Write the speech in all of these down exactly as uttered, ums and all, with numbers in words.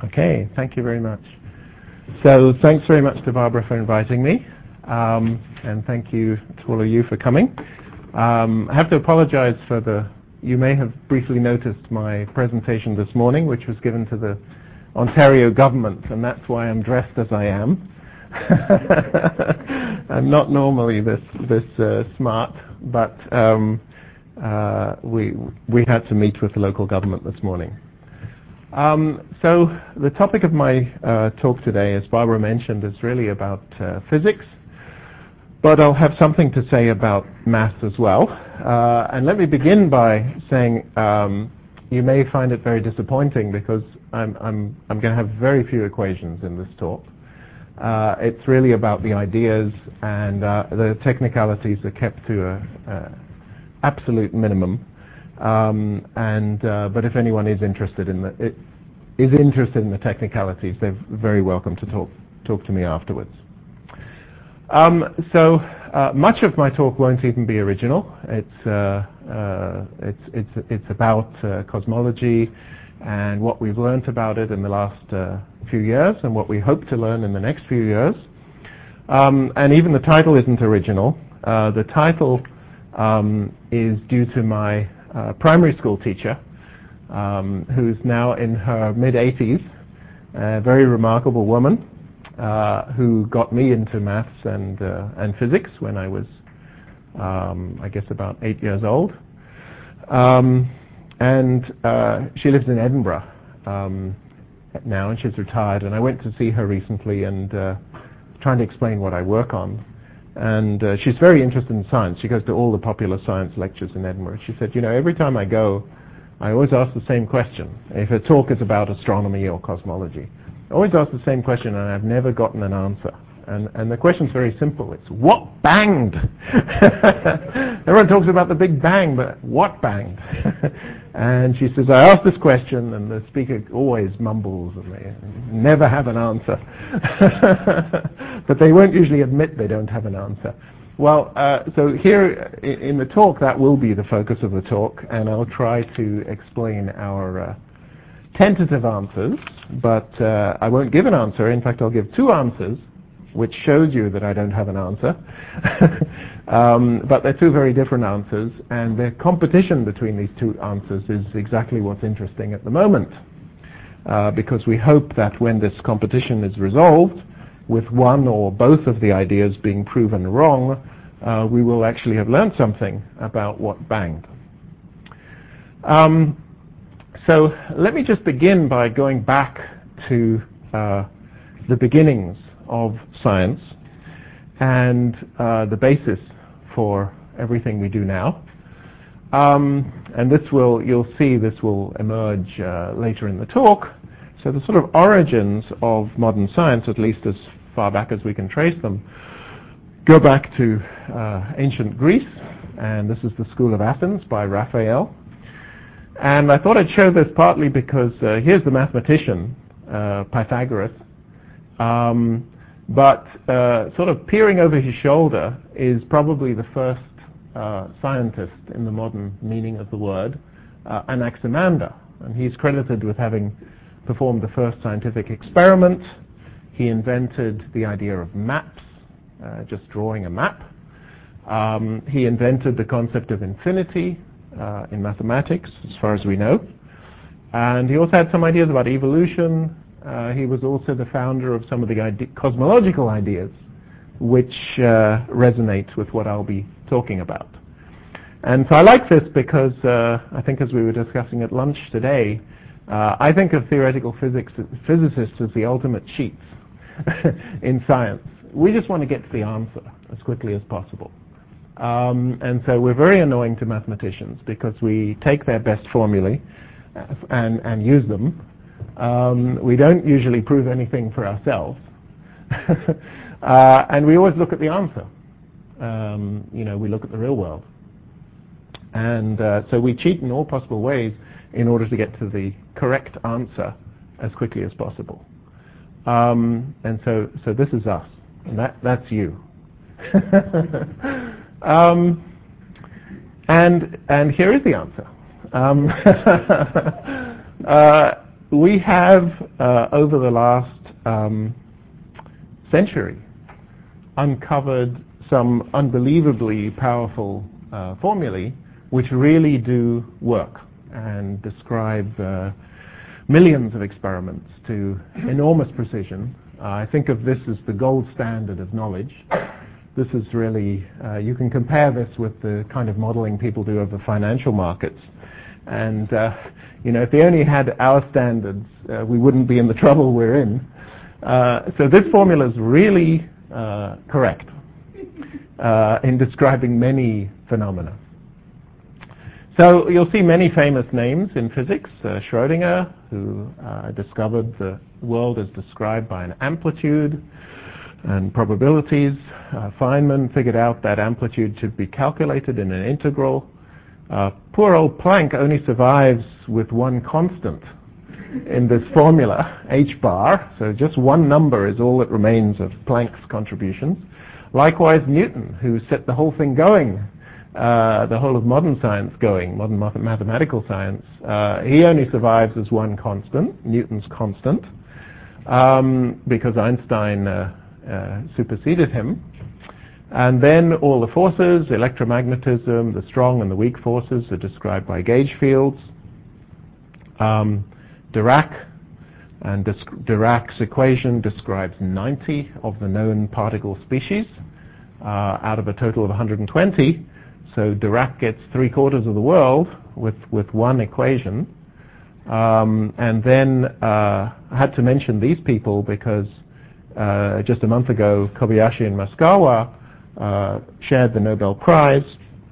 Okay, thank you very much. So thanks very much to Barbara for inviting me, um, and thank you to all of you for coming. Um, I have to apologize for the, you may have briefly noticed my presentation this morning, which was given to the Ontario government, and that's why I'm dressed as I am. I'm not normally this, this uh, smart, but um, uh, we, we had to meet with the local government this morning. Um, so the topic of my uh, talk today, as Barbara mentioned, is really about uh, physics, but I'll have something to say about maths as well. Uh, and let me begin by saying um, you may find it very disappointing because I'm, I'm, I'm going to have very few equations in this talk. Uh, it's really about the ideas, and uh, the technicalities are kept to a, a absolute minimum. Um, and uh, but if anyone is interested in the it, is interested in the technicalities, they're very welcome to talk talk to me afterwards. Um, so uh, much of my talk won't even be original. It's uh, uh, it's it's it's about uh, cosmology and what we've learned about it in the last uh, few years and what we hope to learn in the next few years. Um, and even the title isn't original. Uh, the title um, is due to my Uh, primary school teacher, um, who's now in her mid-eighties, a very remarkable woman uh, who got me into maths and uh, and physics when I was, um, I guess, about eight years old. Um, and uh, she lives in Edinburgh um, now, and she's retired. And I went to see her recently and uh, trying to explain what I work on. And uh, she's very interested in science. She goes to all the popular science lectures in Edinburgh. She said, you know, every time I go, I always ask the same question. If a talk is about astronomy or cosmology, I always ask the same question, and I've never gotten an answer. And, and the question's very simple. It's, what banged? Everyone talks about the Big Bang, but what banged? And she says, I ask this question, and the speaker always mumbles, and they never have an answer. But they won't usually admit they don't have an answer. Well, uh, so here in the talk, that will be the focus of the talk, and I'll try to explain our uh, tentative answers, but uh, I won't give an answer. In fact, I'll give two answers, which shows you that I don't have an answer. um, but they're two very different answers, and the competition between these two answers is exactly what's interesting at the moment. Uh, because we hope that when this competition is resolved, with one or both of the ideas being proven wrong, uh, we will actually have learned something about what banged. Um, so let me just begin by going back to uh, the beginnings of science and uh, the basis for everything we do now. Um, and this will, you'll see this will emerge uh, later in the talk. So the sort of origins of modern science, at least as far back as we can trace them, go back to uh, ancient Greece, and this is the School of Athens by Raphael. And I thought I'd show this partly because uh, here's the mathematician, uh, Pythagoras, um, but uh, sort of peering over his shoulder is probably the first uh, scientist in the modern meaning of the word, uh, Anaximander. And he's credited with having performed the first scientific experiment. He invented the idea of maps, uh, just drawing a map. Um, he invented the concept of infinity uh, in mathematics, as far as we know. And he also had some ideas about evolution. Uh, he was also the founder of some of the ide- cosmological ideas, which uh, resonate with what I'll be talking about. And so I like this because uh, I think as we were discussing at lunch today, uh, I think of theoretical physics, physicists as the ultimate cheats in science. We just want to get to the answer as quickly as possible. Um, and so we're very annoying to mathematicians because we take their best formulae and, and use them. Um, we don't usually prove anything for ourselves. uh, and we always look at the answer. Um, you know, we look at the real world. And uh, so we cheat in all possible ways in order to get to the correct answer as quickly as possible. Um, and so, so this is us, and that, that's you. um, and and here is the answer. Um, uh, we have, uh, over the last um, century, uncovered some unbelievably powerful uh, formulae which really do work and describe uh, millions of experiments to enormous precision. Uh, I think of this as the gold standard of knowledge. This is really, uh, you can compare this with the kind of modeling people do of the financial markets. And, uh, you know, if they only had our standards, uh, we wouldn't be in the trouble we're in. Uh, so this formula is really uh, correct uh, in describing many phenomena. So you'll see many famous names in physics. Uh, Schrödinger, who uh, discovered the world as described by an amplitude and probabilities. Uh, Feynman figured out that amplitude should be calculated in an integral. Uh, poor old Planck only survives with one constant in this formula, h bar. So just one number is all that remains of Planck's contributions. Likewise, Newton, who set the whole thing going, uh, the whole of modern science going, modern math mathematical science. Uh, he only survives as one constant, Newton's constant, um, because Einstein uh, uh, superseded him. And then all the forces, electromagnetism, the strong and the weak forces are described by gauge fields. Um, Dirac, and Dirac's equation describes ninety of the known particle species uh, out of a total of one hundred twenty. So Dirac gets three quarters of the world with, with one equation. Um, and then uh, I had to mention these people because uh, just a month ago, Kobayashi and Maskawa uh, shared the Nobel Prize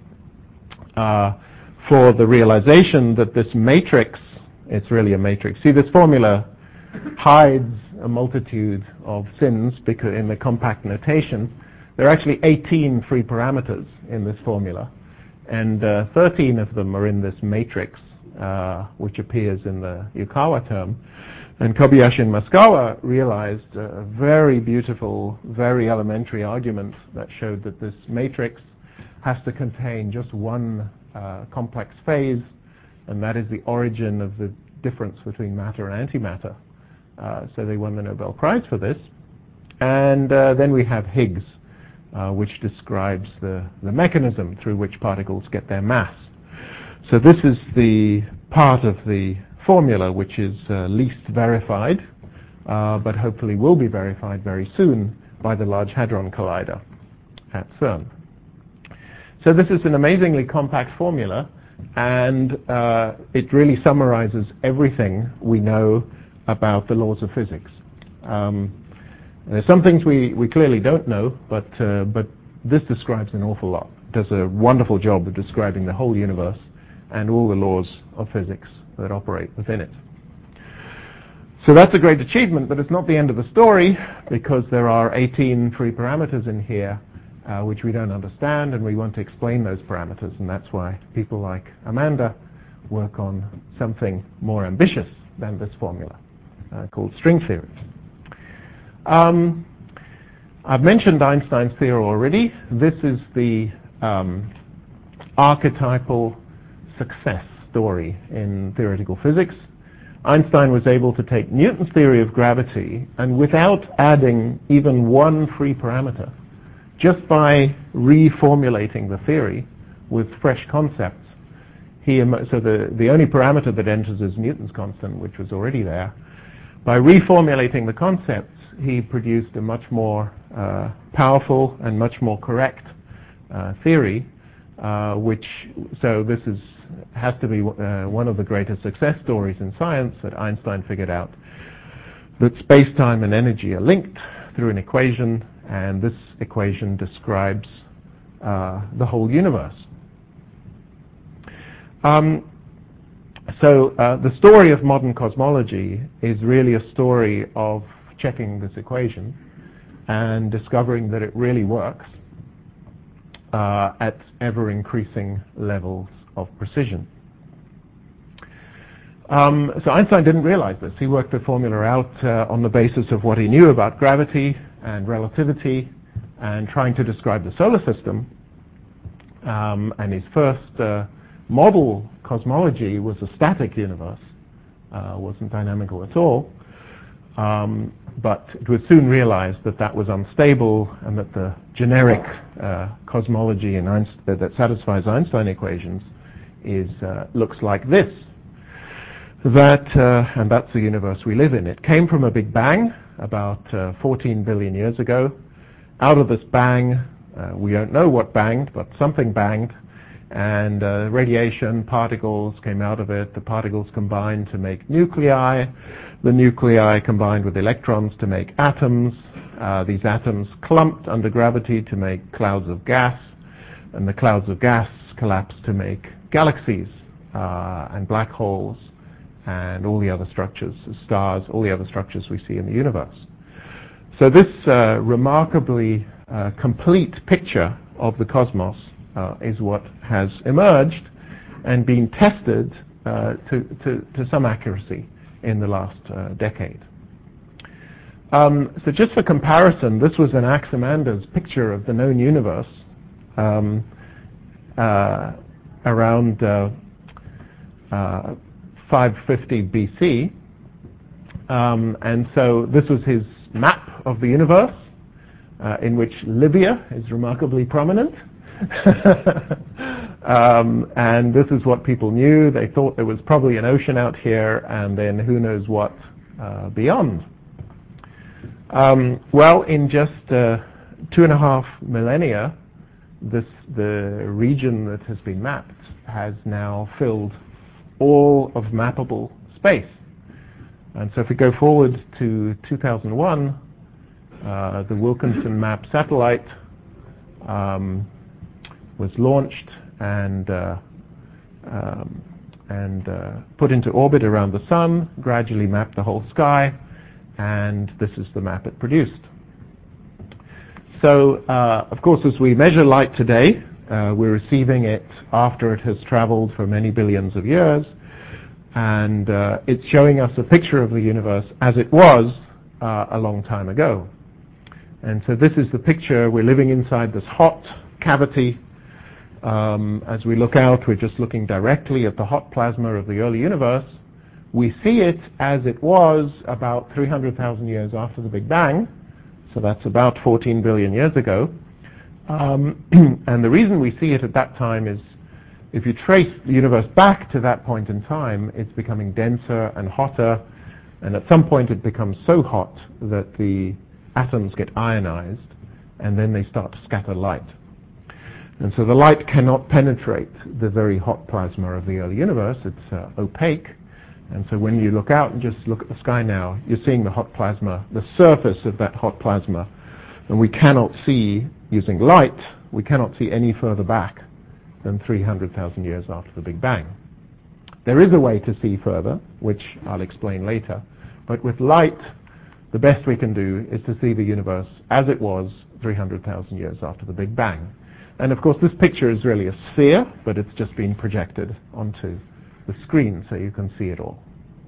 uh, for the realization that this matrix, it's really a matrix. See, this formula hides a multitude of sins because in the compact notation, there are actually eighteen free parameters in this formula, and uh, thirteen of them are in this matrix, uh, which appears in the Yukawa term. And Kobayashi and Maskawa realized a very beautiful, very elementary argument that showed that this matrix has to contain just one uh, complex phase, and that is the origin of the difference between matter and antimatter. Uh, so they won the Nobel Prize for this. And uh, then we have Higgs, uh, which describes the, the mechanism through which particles get their mass. So this is the part of the formula which is uh, least verified, uh, but hopefully will be verified very soon by the Large Hadron Collider at CERN. So this is an amazingly compact formula, and uh, it really summarizes everything we know about the laws of physics. Um, there's some things we, we clearly don't know, but, uh, but this describes an awful lot. It does a wonderful job of describing the whole universe and all the laws of physics that operate within it. So that's a great achievement, but it's not the end of the story, because there are eighteen free parameters in here uh, which we don't understand, and we want to explain those parameters, and that's why people like Amanda work on something more ambitious than this formula, uh, called string theory. Um, I've mentioned Einstein's theory already. This is the um, archetypal success story in theoretical physics. Einstein was able to take Newton's theory of gravity, and without adding even one free parameter, just by reformulating the theory with fresh concepts, he, so the, the only parameter that enters is Newton's constant, which was already there. By reformulating the concepts, he produced a much more uh, powerful and much more correct uh, theory, uh, which, so this is, has to be uh, one of the greatest success stories in science, that Einstein figured out that space-time and energy are linked through an equation, and this equation describes uh, the whole universe. Um, so uh, the story of modern cosmology is really a story of checking this equation and discovering that it really works uh, at ever-increasing levels of precision. Um, so Einstein didn't realize this. He worked the formula out uh, on the basis of what he knew about gravity and relativity and trying to describe the solar system. Um, and his first uh, model cosmology was a static universe, uh, wasn't dynamical at all. Um, but it was soon realized that that was unstable and that the generic uh, cosmology in Einstein, that satisfies Einstein equations is uh, looks like this. That, uh, and that's the universe we live in. It came from a big bang about uh, fourteen billion years ago. Out of this bang, uh, we don't know what banged, but something banged, and uh, radiation, particles came out of it. The particles combined to make nuclei. The nuclei combined with electrons to make atoms. Uh, these atoms clumped under gravity to make clouds of gas, and the clouds of gas collapsed to make galaxies uh, and black holes and all the other structures, stars, all the other structures we see in the universe. So this uh, remarkably uh, complete picture of the cosmos uh, is what has emerged and been tested uh, to, to, to some accuracy in the last uh, decade. Um, so just for comparison, this was Anaximander's picture of the known universe um, uh, around uh, uh, five fifty B C. Um, and so this was his map of the universe, uh, in which Libya is remarkably prominent. um, and this is what people knew. They thought there was probably an ocean out here, and then who knows what uh, beyond. Um, well, in just uh, two and a half millennia, this, the region that has been mapped has now filled all of mappable space. And so if we go forward to two thousand one, uh, the Wilkinson MAP satellite um, was launched and uh, um, and uh, put into orbit around the sun, gradually mapped the whole sky, and this is the map it produced. So, uh, of course, as we measure light today, uh, we're receiving it after it has traveled for many billions of years, and uh, it's showing us a picture of the universe as it was uh, a long time ago. And so this is the picture. We're living inside this hot cavity. Um, as we look out, we're just looking directly at the hot plasma of the early universe. We see it as it was about three hundred thousand years after the Big Bang, so that's about fourteen billion years ago. Um, and the reason we see it at that time is if you trace the universe back to that point in time, it's becoming denser and hotter, and at some point it becomes so hot that the atoms get ionized, and then they start to scatter light. And so the light cannot penetrate the very hot plasma of the early universe. It's uh, opaque. And so when you look out and just look at the sky now, you're seeing the hot plasma, the surface of that hot plasma. And we cannot see, using light, we cannot see any further back than three hundred thousand years after the Big Bang. There is a way to see further, which I'll explain later. But with light, the best we can do is to see the universe as it was three hundred thousand years after the Big Bang. And of course, this picture is really a sphere, but it's just been projected onto the screen so you can see it all.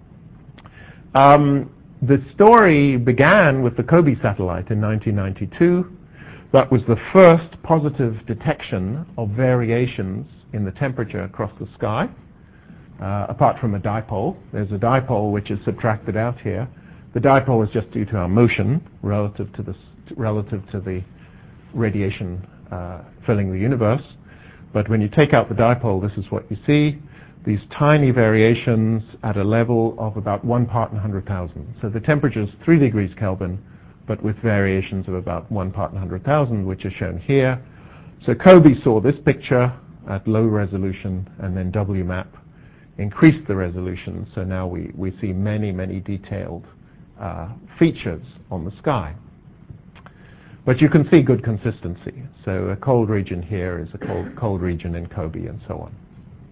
Um, the story began with the COBE satellite in nineteen ninety-two. That was the first positive detection of variations in the temperature across the sky, uh, apart from a dipole. There's a dipole which is subtracted out here. The dipole is just due to our motion relative to the, relative to the radiation uh, filling the universe. But when you take out the dipole, this is what you see. These tiny variations at a level of about one part in one hundred thousand. So the temperature is three degrees Kelvin, but with variations of about one part in one hundred thousand, which is shown here. So COBE saw this picture at low resolution, and then W MAP increased the resolution. So now we, we see many, many detailed uh, features on the sky. But you can see good consistency. So a cold region here is a cold, cold region in COBE, and so on.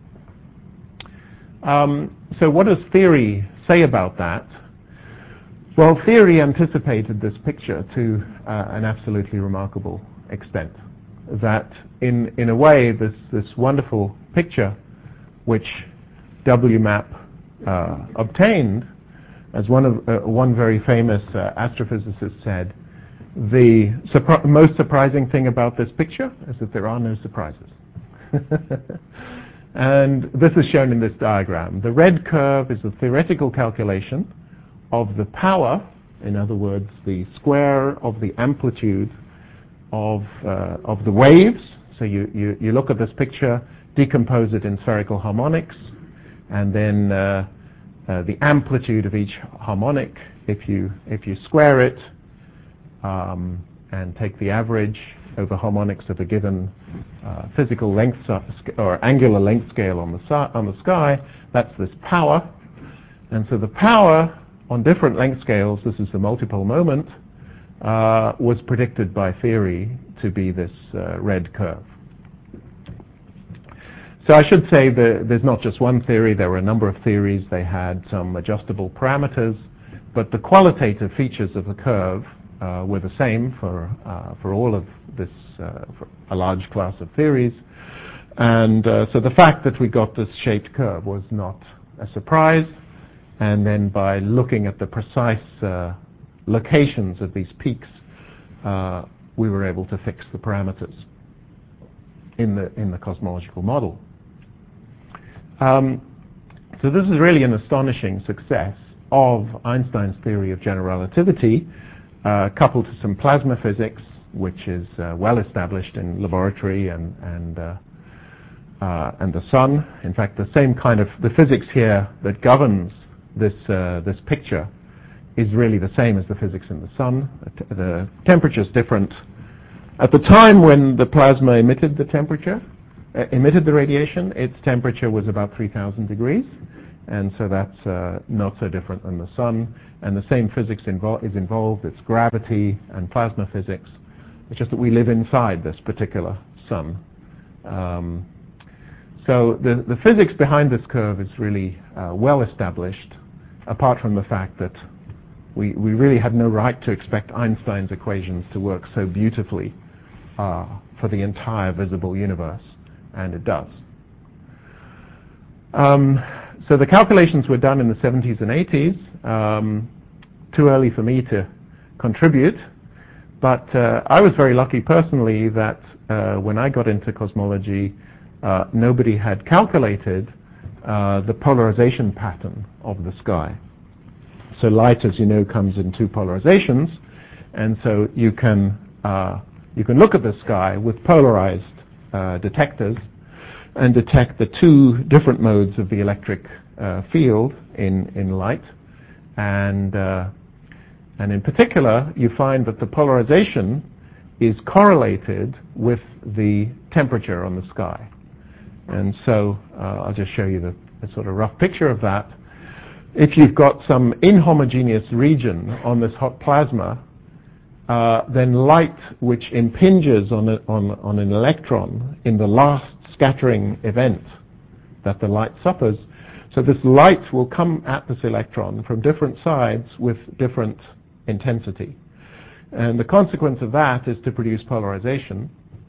Um, so what does theory say about that? Well, theory anticipated this picture to uh, an absolutely remarkable extent. That in, in a way, this, this wonderful picture, which W MAP uh, obtained, as one, of, uh, one very famous uh, astrophysicist said, the surpri- most surprising thing about this picture is that there are no surprises. And this is shown in this diagram. The red curve is a theoretical calculation of the power, in other words, the square of the amplitude of, uh, of the waves. So you, you, you look at this picture, decompose it in spherical harmonics, and then uh, uh, the amplitude of each harmonic, if you, if you square it um, and take the average over harmonics of a given uh, physical length or angular length scale on the, si- on the sky, that's this power. And so the power on different length scales, this is the multipole moment, uh, was predicted by theory to be this uh, red curve. So I should say that there's not just one theory, there were a number of theories. They had some adjustable parameters, but the qualitative features of the curve uh, were the same for, uh, for all of this, uh, for a large class of theories. And uh, so the fact that we got this shaped curve was not a surprise. And then by looking at the precise uh, locations of these peaks, uh, we were able to fix the parameters in the, in the cosmological model. Um, so this is really an astonishing success of Einstein's theory of general relativity, uh, coupled to some plasma physics, which is uh, well established in laboratory and, and, uh, uh, and the sun. In fact, the same kind of, the physics here that governs this, uh, this picture is really the same as the physics in the sun. The temperature is different. At the time when the plasma emitted the temperature, uh, emitted the radiation, its temperature was about three thousand degrees, and so that's uh, not so different than the sun. And the same physics invol- is involved. It's gravity and plasma physics. It's just that we live inside this particular sun. Um, so the, the physics behind this curve is really uh, well established, apart from the fact that we, we really had no right to expect Einstein's equations to work so beautifully uh, for the entire visible universe, and it does. Um, so the calculations were done in the seventies and eighties. Um, too early for me to contribute, but uh, I was very lucky personally that uh, when I got into cosmology, uh, nobody had calculated uh, the polarization pattern of the sky. So light, as you know, comes in two polarizations, and so you can uh, you can look at the sky with polarized uh, detectors and detect the two different modes of the electric uh, field in in light, and uh, and in particular, you find that the polarization is correlated with the temperature on the sky. And so uh, I'll just show you the, the sort of rough picture of that. If you've got some inhomogeneous region on this hot plasma, uh, then light which impinges on, a, on, on an electron in the last scattering event that the light suffers, so this light will come at this electron from different sides with different intensity. And the consequence of that is to produce polarization.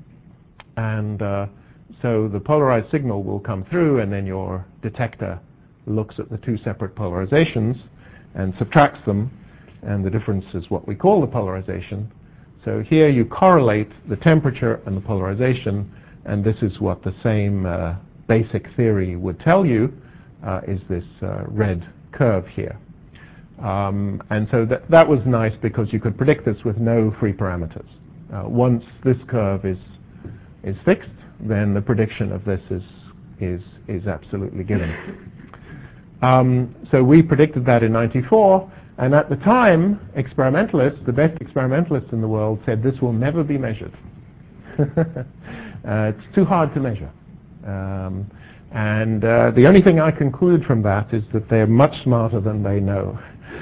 And uh, so the polarized signal will come through, and then your detector looks at the two separate polarizations and subtracts them, and the difference is what we call the polarization. So here you correlate the temperature and the polarization, and this is what the same uh, basic theory would tell you, uh, is this uh, red curve here. Um, and so that, that was nice because you could predict this with no free parameters. Uh, once this curve is, is fixed, then the prediction of this is, is, is absolutely given. Um, so we predicted that in ninety-four, and at the time, experimentalists, the best experimentalists in the world, said this will never be measured. uh, it's too hard to measure. Um, and uh, the only thing I conclude from that is that they're much smarter than they know.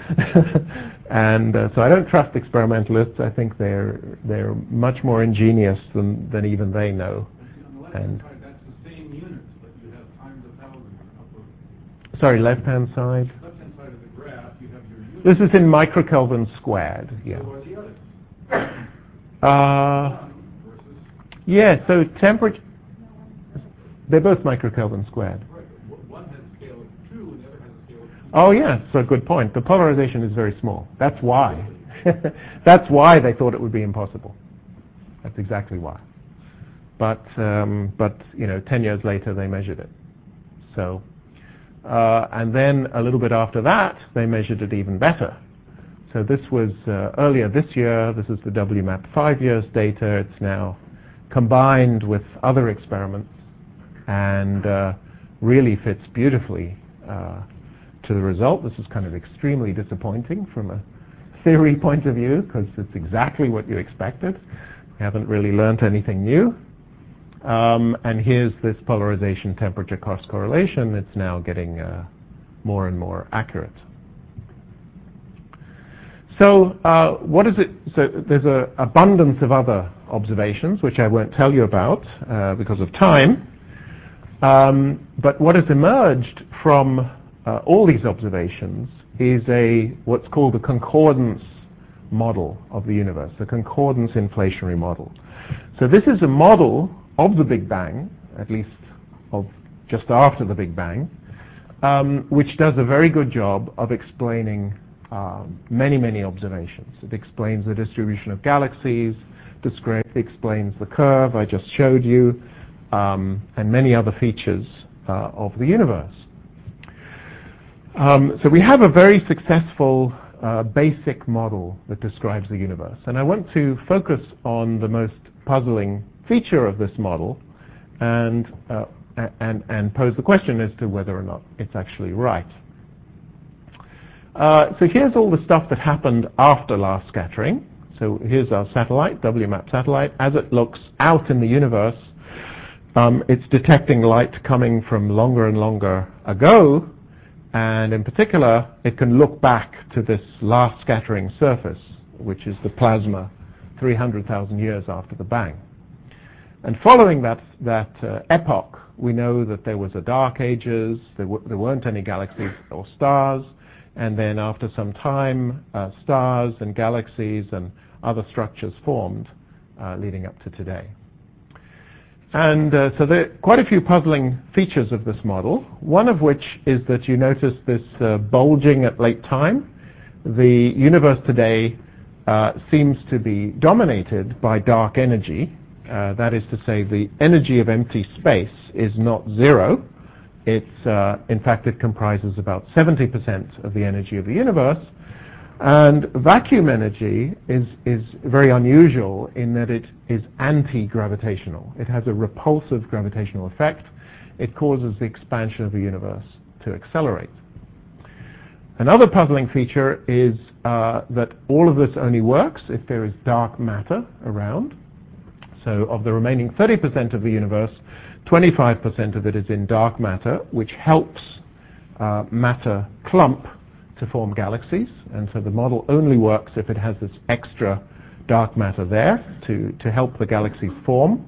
And uh, so I don't trust experimentalists. I think they're they're much more ingenious than, than even they know. And sorry, left-hand side. Left-hand side of the graph, you have your unit. This is in microkelvin squared. Yeah. So what are the others? Uh, yeah. So temperature. They're both microkelvin squared. Right. One has a scale of two, and the other has a scale of two. Oh yeah, so good point. The polarization is very small. That's why. That's why they thought it would be impossible. That's exactly why. But um, but you know, ten years later they measured it. so. Uh, and then a little bit after that, they measured it even better. So this was uh, earlier this year. This is the W MAP five years data. It's now combined with other experiments and uh, really fits beautifully uh, to the result. This is kind of extremely disappointing from a theory point of view because it's exactly what you expected. We haven't really learned anything new. Um, and here's this polarization temperature cost correlation. It's now getting uh, more and more accurate. So uh, what is it? So there's an abundance of other observations, which I won't tell you about uh, because of time. Um, but what has emerged from uh, all these observations is a what's called a concordance model of the universe, a concordance inflationary model. So this is a model of the Big Bang, at least of just after the Big Bang, um, which does a very good job of explaining um, many, many observations. It explains the distribution of galaxies, descri- explains the curve I just showed you, um, and many other features uh, of the universe. Um, so we have a very successful uh, basic model that describes the universe. And I want to focus on the most puzzling feature of this model and, uh, and, and pose the question as to whether or not it's actually right. Uh, so here's all the stuff that happened after last scattering. So here's our satellite, W MAP satellite. As it looks out in the universe, um, it's detecting light coming from longer and longer ago. And in particular, it can look back to this last scattering surface, which is the plasma three hundred thousand years after the bang. And following that, that uh, epoch, we know that there was a dark ages, there, w- there weren't any galaxies or stars, and then after some time, uh, stars and galaxies and other structures formed, uh, leading up to today. And uh, so there are quite a few puzzling features of this model, one of which is that you notice this uh, bulging at late time. The universe today uh, seems to be dominated by dark energy. Uh, that is to say, the energy of empty space is not zero. It's, uh, in fact, it comprises about seventy percent of the energy of the universe. And vacuum energy is, is very unusual in that it is anti-gravitational. It has a repulsive gravitational effect. It causes the expansion of the universe to accelerate. Another puzzling feature is uh, that all of this only works if there is dark matter around. So of the remaining thirty percent of the universe, twenty-five percent of it is in dark matter, which helps uh, matter clump to form galaxies. And so the model only works if it has this extra dark matter there to, to help the galaxies form.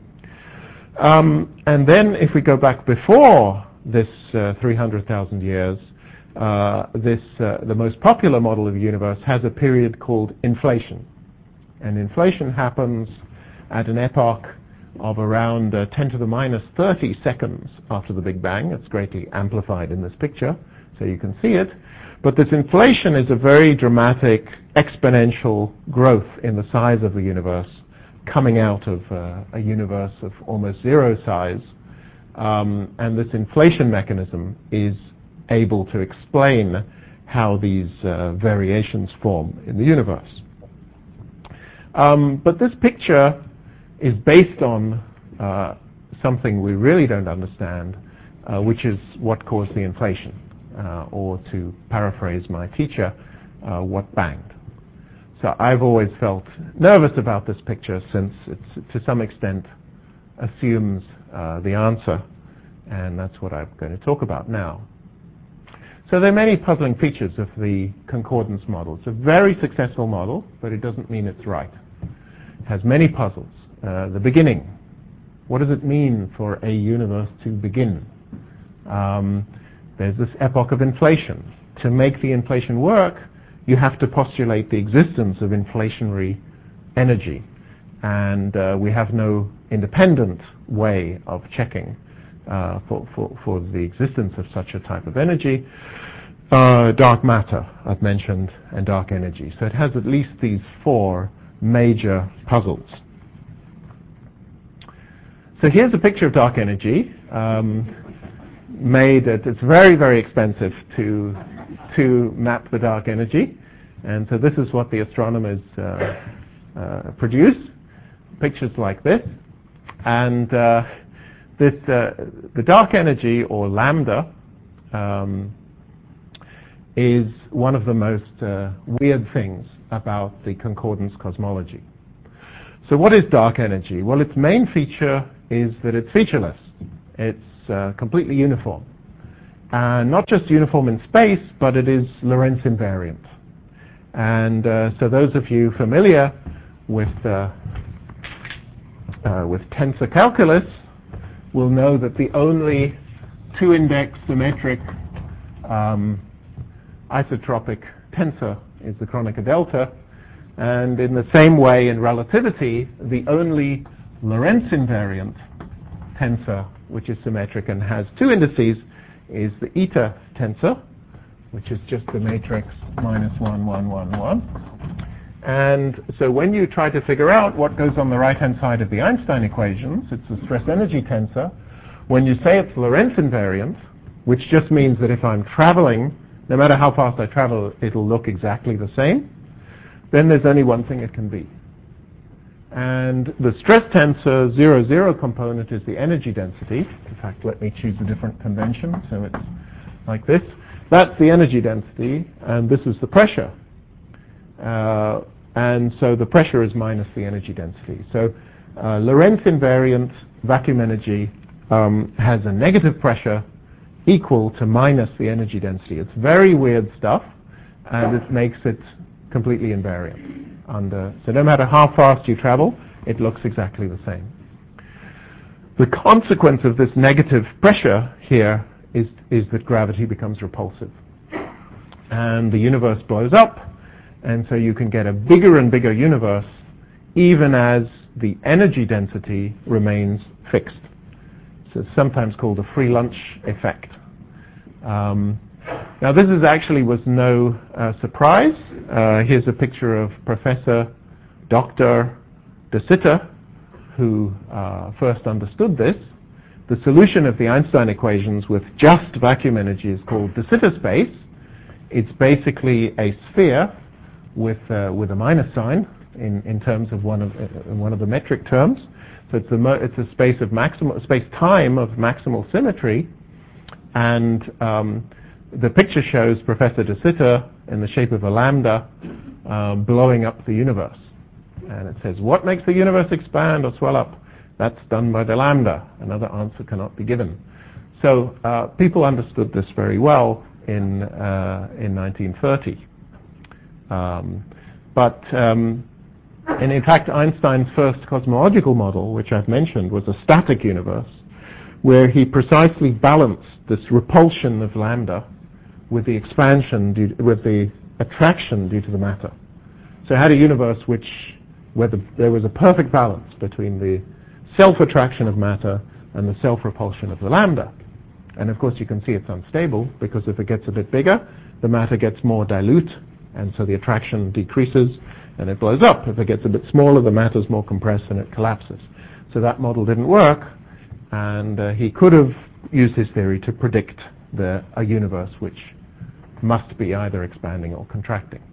Um, and then if we go back before this uh, three hundred thousand years, uh, this, uh, the most popular model of the universe has a period called inflation. And inflation happens at an epoch of around uh, ten to the minus thirty seconds after the Big Bang. It's greatly amplified in this picture, so you can see it. But this inflation is a very dramatic exponential growth in the size of the universe, coming out of uh, a universe of almost zero size. Um, and this inflation mechanism is able to explain how these uh, variations form in the universe. Um, but this picture is based on uh, something we really don't understand, uh, which is what caused the inflation. Uh, or to paraphrase my teacher, uh, what banged. So I've always felt nervous about this picture since it to some extent assumes uh, the answer, and that's what I'm going to talk about now. So there are many puzzling features of the concordance model. It's a very successful model, but it doesn't mean it's right. It has many puzzles. Uh, the beginning. What does it mean for a universe to begin? Um, There's this epoch of inflation. To make the inflation work, you have to postulate the existence of inflationary energy. And uh, we have no independent way of checking uh, for, for, for the existence of such a type of energy. Uh, dark matter, I've mentioned, and dark energy. So it has at least these four major puzzles. So here's a picture of dark energy. Um, made it, it's very, very expensive to, to map the dark energy. And so this is what the astronomers uh, uh, produce, pictures like this. And uh, this, uh, the dark energy, or lambda, um, is one of the most uh, weird things about the concordance cosmology. So what is dark energy? Well, its main feature is that it's featureless. It's uh, completely uniform. And not just uniform in space, but it is Lorentz invariant. And uh, so those of you familiar with, uh, uh, with tensor calculus will know that the only two-index symmetric um, isotropic tensor is the Kronecker delta. And in the same way, in relativity, the only Lorentz invariant tensor which is symmetric and has two indices is the eta tensor, which is just the matrix minus one, one, one, one. And so when you try to figure out what goes on the right-hand side of the Einstein equations, it's a stress-energy tensor. When you say it's Lorentz invariant, which just means that if I'm traveling, no matter how fast I travel, it'll look exactly the same, then there's only one thing it can be. And the stress tensor zero, zero component is the energy density. In fact, let me choose a different convention, so it's like this. That's the energy density, and this is the pressure. Uh, and so the pressure is minus the energy density. So uh, Lorentz invariant vacuum energy um, has a negative pressure equal to minus the energy density. It's very weird stuff, and it makes it completely invariant. Under, so no matter how fast you travel, it looks exactly the same. The consequence of this negative pressure here is, is that gravity becomes repulsive. And the universe blows up, and so you can get a bigger and bigger universe even as the energy density remains fixed. So it's sometimes called the free lunch effect. Um, Now, this is actually was no uh, surprise. Uh, here's a picture of Professor Doctor De Sitter, who uh, first understood this. The solution of the Einstein equations with just vacuum energy is called De Sitter space. It's basically a sphere with uh, with a minus sign in, in terms of one of uh, one of the metric terms. So it's a mo it's a space of maximal space time of maximal symmetry, and um, the picture shows Professor De Sitter in the shape of a lambda uh, blowing up the universe. And it says, what makes the universe expand or swell up? That's done by the lambda. Another answer cannot be given. So uh, people understood this very well in, uh, in nineteen thirty. Um, but um, and in fact, Einstein's first cosmological model, which I've mentioned, was a static universe, where he precisely balanced this repulsion of lambda with the expansion, due, with the attraction due to the matter. So I had a universe which, where the, there was a perfect balance between the self-attraction of matter and the self-repulsion of the lambda. And of course you can see it's unstable, because if it gets a bit bigger, the matter gets more dilute, and so the attraction decreases and it blows up. If it gets a bit smaller, the matter's more compressed and it collapses. So that model didn't work, and uh, he could have used his theory to predict the, a universe which must be either expanding or contracting.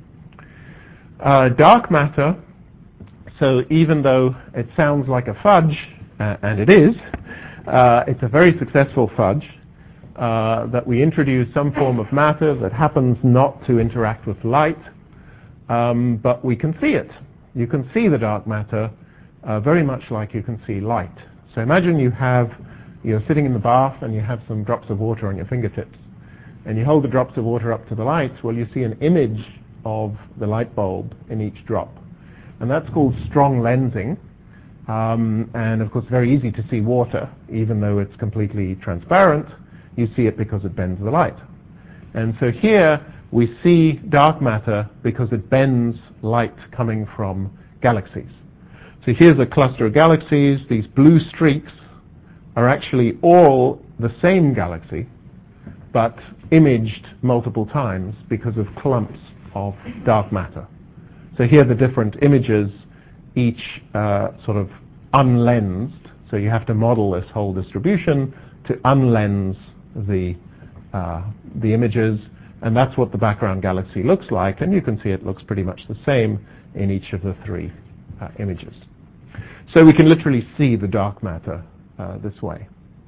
Uh, dark matter, so even though it sounds like a fudge, uh, and it is, uh, it's a very successful fudge, uh, that we introduce some form of matter that happens not to interact with light, um, but we can see it. You can see the dark matter uh, very much like you can see light. So imagine you have, you're sitting in the bath and you have some drops of water on your fingertips, and you hold the drops of water up to the light. Well, you see an image of the light bulb in each drop. And that's called strong lensing. Um, and of course, very easy to see water, even though it's completely transparent. You see it because it bends the light. And so here we see dark matter because it bends light coming from galaxies. So here's a cluster of galaxies. These blue streaks are actually all the same galaxy, but imaged multiple times because of clumps of dark matter. So here are the different images, each uh, sort of unlensed. So you have to model this whole distribution to unlens the, uh, the images, and that's what the background galaxy looks like, and you can see it looks pretty much the same in each of the three uh, images. So we can literally see the dark matter uh, this way.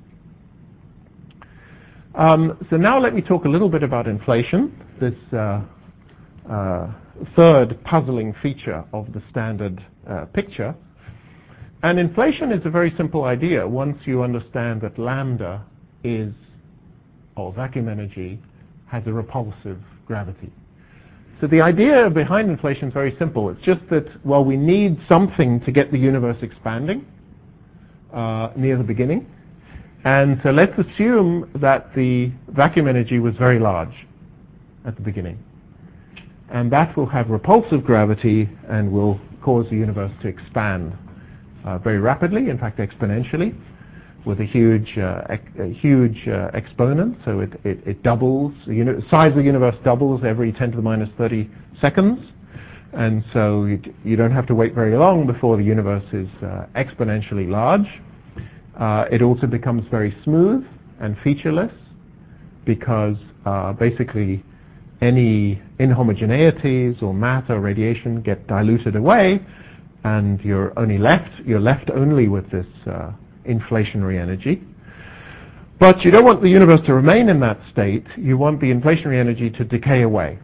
Um, so now let me talk a little bit about inflation, this uh, uh, third puzzling feature of the standard uh, picture. And inflation is a very simple idea once you understand that lambda is, or vacuum energy, has a repulsive gravity. So the idea behind inflation is very simple. It's just that, well, we need something to get the universe expanding uh, near the beginning. And so let's assume that the vacuum energy was very large at the beginning. And that will have repulsive gravity and will cause the universe to expand uh, very rapidly, in fact exponentially, with a huge, uh, ec a huge uh, exponent. So it, it, it doubles, the uni size of the universe doubles every ten to the minus thirty seconds. And so you, you don't have to wait very long before the universe is uh, exponentially large. Uh, it also becomes very smooth and featureless because uh, basically any inhomogeneities or matter, radiation get diluted away, and you're only left you're left only with this uh, inflationary energy. But you don't want the universe to remain in that state. You want the inflationary energy to decay away.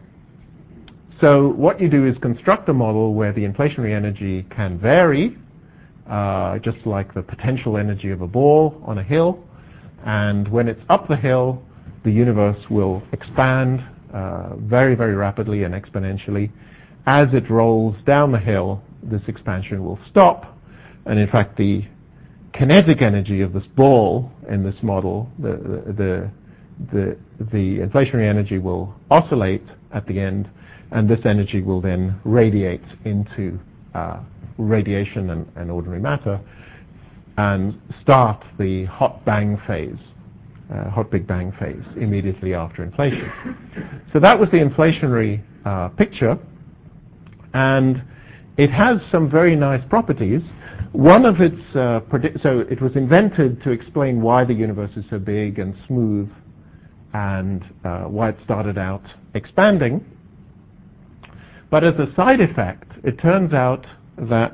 So what you do is construct a model where the inflationary energy can vary, Uh, just like the potential energy of a ball on a hill, and when it's up the hill, the universe will expand uh, very, very rapidly and exponentially. As it rolls down the hill, this expansion will stop, and in fact the kinetic energy of this ball in this model, the, the, the, the inflationary energy will oscillate at the end, and this energy will then radiate into uh, radiation and, and ordinary matter and start the hot bang phase, uh, hot Big Bang phase, immediately after inflation. So that was the inflationary uh, picture, and it has some very nice properties. One of its, uh, so it was invented to explain why the universe is so big and smooth and uh, why it started out expanding. But as a side effect, it turns out that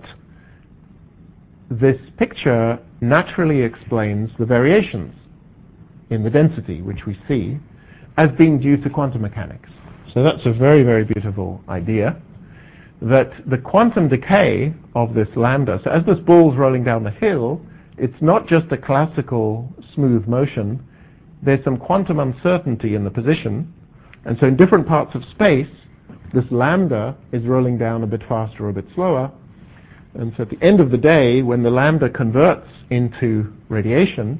this picture naturally explains the variations in the density, which we see, as being due to quantum mechanics. So that's a very, very beautiful idea, that the quantum decay of this lambda, so as this ball's rolling down the hill, it's not just a classical smooth motion, there's some quantum uncertainty in the position, and so in different parts of space, this lambda is rolling down a bit faster or a bit slower. And so at the end of the day, when the lambda converts into radiation,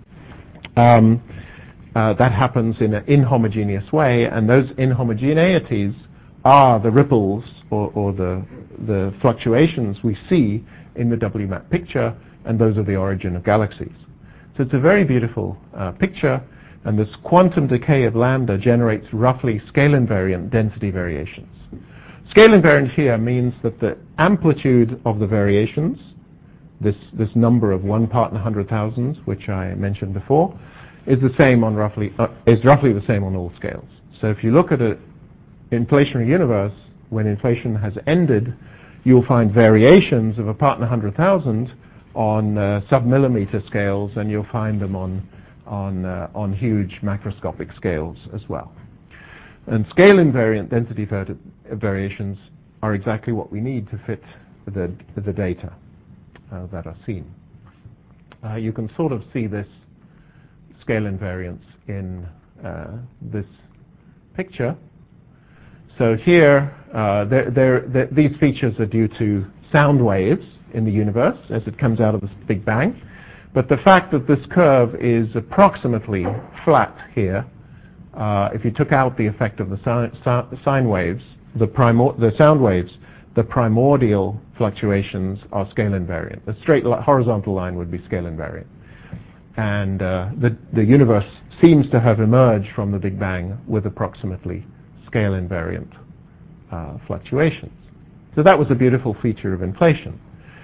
um, uh, that happens in an inhomogeneous way, and those inhomogeneities are the ripples or, or the, the fluctuations we see in the W MAP picture, and those are the origin of galaxies. So it's a very beautiful uh, picture, and this quantum decay of lambda generates roughly scale invariant density variations. Scale invariant here means that the amplitude of the variations, this, this number of one part in a hundred thousands, which I mentioned before, is the same on roughly uh, is roughly the same on all scales. So if you look at an inflationary universe, when inflation has ended, you'll find variations of a part in a hundred thousand on uh, sub-millimeter scales, and you'll find them on on uh, on huge macroscopic scales as well. And scale invariant density variations are exactly what we need to fit the, the data uh, that are seen. Uh, you can sort of see this scale invariance in uh, this picture. So here, uh, they're, they're, they're, these features are due to sound waves in the universe as it comes out of the Big Bang. But the fact that this curve is approximately flat here, Uh, if you took out the effect of the si sine waves, the, the sound waves, the primordial fluctuations are scale invariant. A straight horizontal line would be scale invariant. And uh, the, the universe seems to have emerged from the Big Bang with approximately scale invariant uh, fluctuations. So that was a beautiful feature of inflation.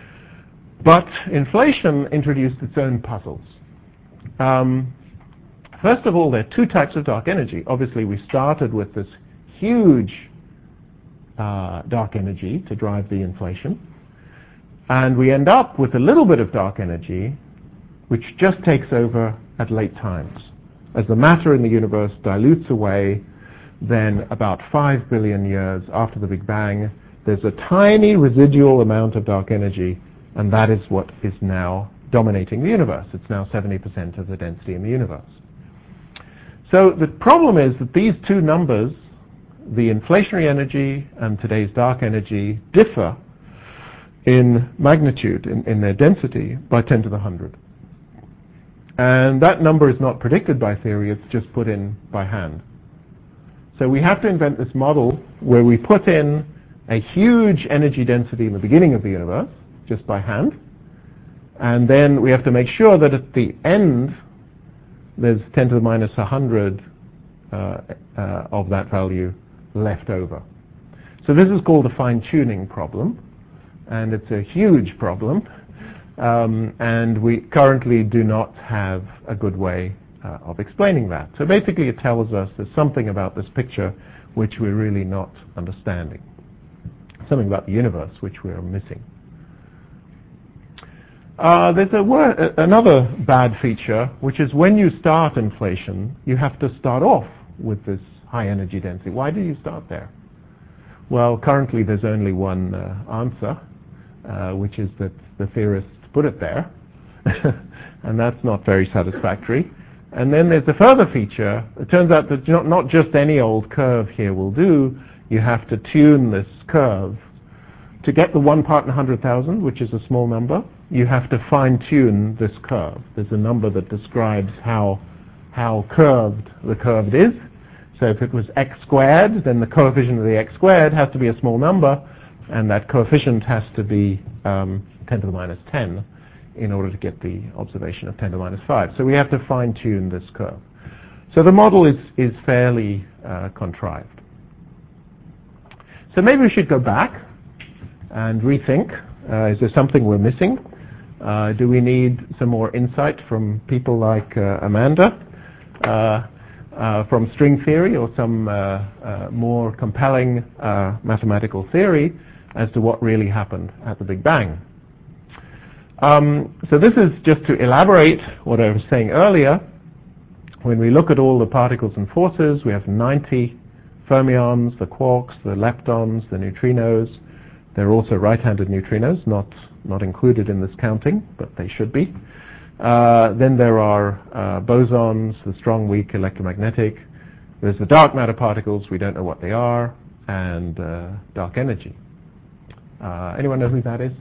But inflation introduced its own puzzles. Um, First of all, there are two types of dark energy. Obviously, we started with this huge uh, dark energy to drive the inflation, and we end up with a little bit of dark energy which just takes over at late times. As the matter in the universe dilutes away, then about five billion years after the Big Bang, there's a tiny residual amount of dark energy, and that is what is now dominating the universe. It's now seventy percent of the density in the universe. So the problem is that these two numbers, the inflationary energy and today's dark energy, differ in magnitude, in, in their density, by ten to the one hundred. And that number is not predicted by theory, it's just put in by hand. So we have to invent this model where we put in a huge energy density in the beginning of the universe, just by hand, and then we have to make sure that at the end there's ten to the minus one hundred uh, uh, of that value left over. So this is called a fine-tuning problem, and it's a huge problem, um, and we currently do not have a good way uh, of explaining that. So basically it tells us there's something about this picture which we're really not understanding, something about the universe which we're missing. Uh, there's a wor- another bad feature, which is when you start inflation, you have to start off with this high energy density. Why do you start there? Well, currently there's only one uh, answer, uh, which is that the theorists put it there, and that's not very satisfactory. And then there's a further feature. It turns out that not, not just any old curve here will do. You have to tune this curve. To get the one part in one hundred thousand, which is a small number, you have to fine-tune this curve. There's a number that describes how, how curved the curve is. So if it was x squared, then the coefficient of the x squared has to be a small number, and that coefficient has to be um, ten to the minus ten in order to get the observation of ten to the minus five. So we have to fine-tune this curve. So the model is, is fairly uh, contrived. So maybe we should go back and rethink. Uh, is there something we're missing? Uh, do we need some more insight from people like uh, Amanda uh, uh, from string theory, or some uh, uh, more compelling uh, mathematical theory as to what really happened at the Big Bang? Um, so this is just to elaborate what I was saying earlier. When we look at all the particles and forces, we have ninety fermions, the quarks, the leptons, the neutrinos. There are also right-handed neutrinos, not, not included in this counting, but they should be. Uh, then there are uh, bosons, the strong, weak, electromagnetic. There's the dark matter particles, we don't know what they are, and uh, dark energy. Uh, anyone know who that is?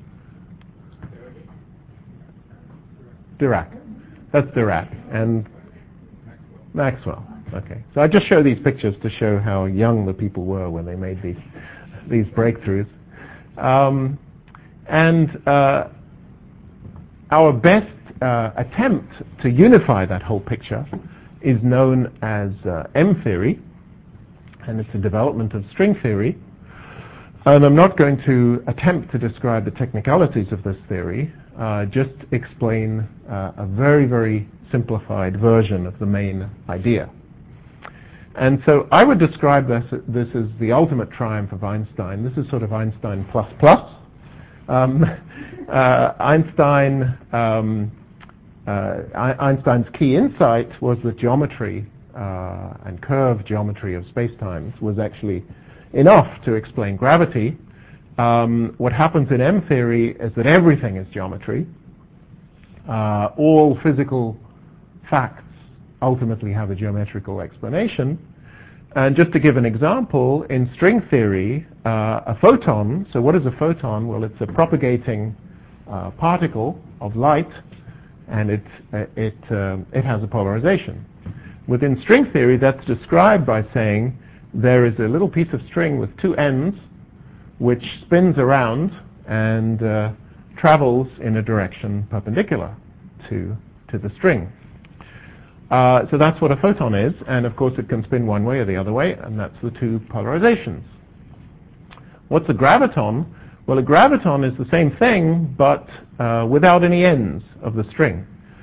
Dirac. That's Dirac. And Maxwell. Okay. So I just show these pictures to show how young the people were when they made these, these breakthroughs. Um, and uh, our best uh, attempt to unify that whole picture is known as uh, M theory, and it's a development of string theory. And I'm not going to attempt to describe the technicalities of this theory, uh, just explain uh, a very, very simplified version of the main idea. And so I would describe this, this as the ultimate triumph of Einstein. This is sort of Einstein plus plus. Um, uh, Einstein, um, uh, Einstein's key insight was that geometry uh, and curve geometry of spacetimes was actually enough to explain gravity. Um, what happens in M theory is that everything is geometry. Uh, all physical facts ultimately have a geometrical explanation. And just to give an example, in string theory, uh, a photon, so what is a photon? Well, it's a propagating uh, particle of light, and it, uh, it, uh, it has a polarization. Within string theory, that's described by saying there is a little piece of string with two ends which spins around and uh, travels in a direction perpendicular to, to the string. Uh, so that's what a photon is, and of course it can spin one way or the other way, and that's the two polarizations. What's a graviton? Well, a graviton is the same thing, but uh, without any ends of the string.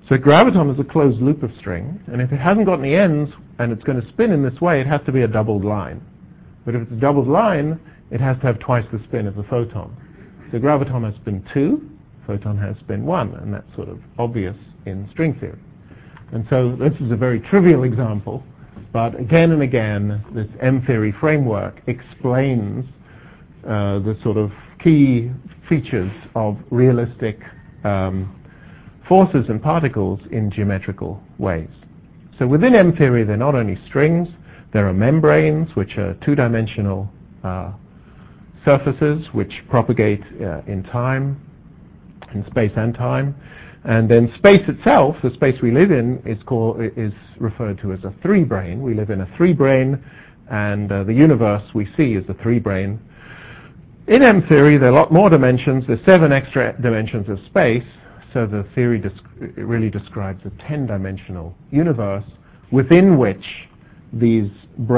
So a graviton is a closed loop of string, and if it hasn't got any ends and it's going to spin in this way, it has to be a doubled line. But if it's a doubled line, it has to have twice the spin of the photon. So graviton has spin two, photon has spin one, and that's sort of obvious in string theory. And so this is a very trivial example, but again and again, this M-theory framework explains uh, the sort of key features of realistic um, forces and particles in geometrical ways. So within M-theory, they're not only strings, there are membranes, which are two-dimensional uh, surfaces which propagate uh, in time, in space and time. And then space itself, the space we live in, is called is referred to as a three-brane. We live in a three-brane, and uh, the universe we see is a three-brane. In M-theory, there are a lot more dimensions. There's seven extra dimensions of space, so the theory desc- really describes a ten-dimensional universe within which these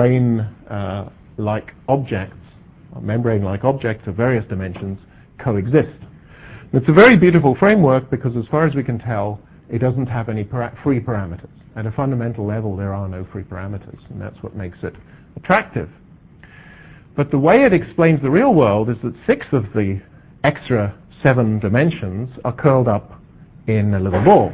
brane-like uh, objects, or membrane-like objects of various dimensions, coexist. It's a very beautiful framework because, as far as we can tell, it doesn't have any para- free parameters. At a fundamental level, there are no free parameters, and that's what makes it attractive. But the way it explains the real world is that six of the extra seven dimensions are curled up in a little ball.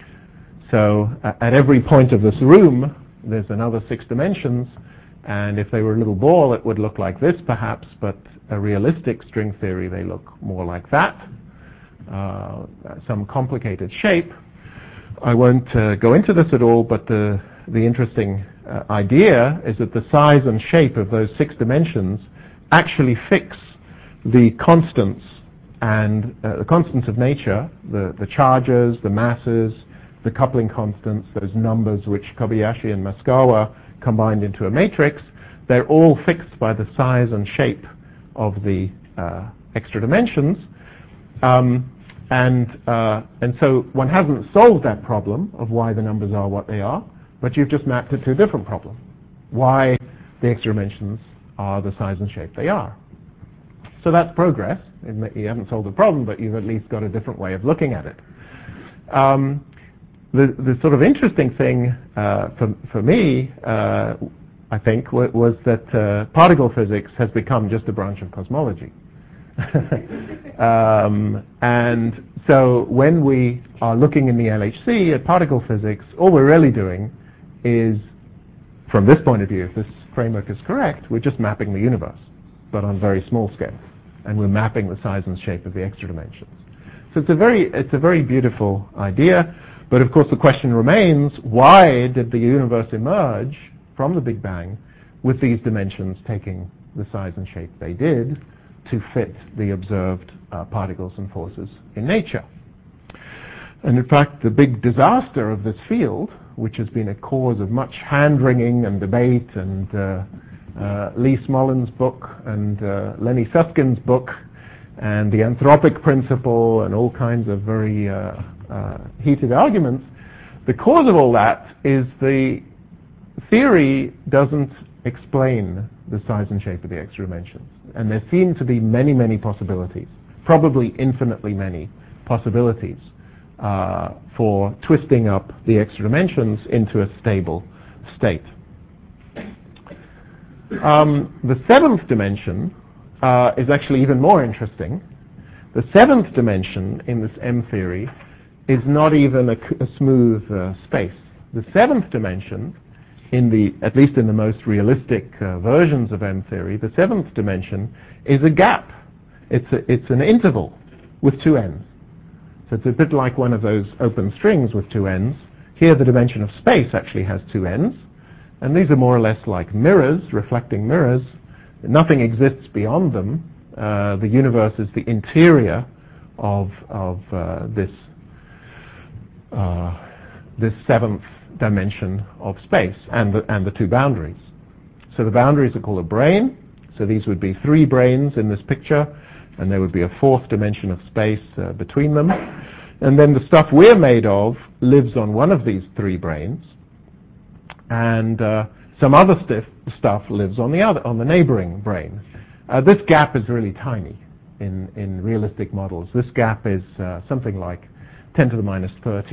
So uh, at every point of this room, there's another six dimensions, and if they were a little ball, it would look like this, perhaps, but a realistic string theory, they look more like that. Uh, some complicated shape. I won't uh, go into this at all, but the, the interesting uh, idea is that the size and shape of those six dimensions actually fix the constants and uh, the constants of nature, the, the charges, the masses, the coupling constants, those numbers which Kobayashi and Maskawa combined into a matrix. They're all fixed by the size and shape of the uh, extra dimensions. Um, and uh, and so one hasn't solved that problem of why the numbers are what they are, but you've just mapped it to a different problem. Why the extra dimensions are the size and shape they are. So that's progress. It may, you haven't solved the problem, but you've at least got a different way of looking at it. Um, the, the sort of interesting thing uh, for, for me, uh, I think, w- was that uh, particle physics has become just a branch of cosmology. um, and so when we are looking in the L H C at particle physics, all we're really doing is, from this point of view, if this framework is correct, we're just mapping the universe, but on a very small scale. And we're mapping the size and shape of the extra dimensions. So it's a very, it's a very beautiful idea, but of course the question remains, why did the universe emerge from the Big Bang with these dimensions taking the size and shape they did to fit the observed uh, particles and forces in nature? And in fact, the big disaster of this field, which has been a cause of much hand-wringing and debate, and uh, uh, Lee Smolins' book and uh, Lenny Suskind's book, and the anthropic principle, and all kinds of very uh, uh, heated arguments, the cause of all that is the theory doesn't explain the size and shape of the extra dimensions. And there seem to be many, many possibilities, probably infinitely many possibilities uh, for twisting up the extra dimensions into a stable state. Um, the seventh dimension uh, is actually even more interesting. The seventh dimension in this M theory is not even a, a smooth uh, space. The seventh dimension, in the, at least in the most realistic uh, versions of M theory, the seventh dimension is a gap. It's, a, it's an interval with two ends. So it's a bit like one of those open strings with two ends. Here the dimension of space actually has two ends, and these are more or less like mirrors, reflecting mirrors. Nothing exists beyond them. Uh, the universe is the interior of, of uh, this, uh, this seventh dimension of space and the, and the two boundaries. So the boundaries are called a brane. So these would be three branes in this picture, and there would be a fourth dimension of space uh, between them. And then the stuff we're made of lives on one of these three branes, and uh, some other stiff stuff lives on the other, on the neighboring brane. Uh, this gap is really tiny in, in realistic models. This gap is uh, something like ten to the minus thirty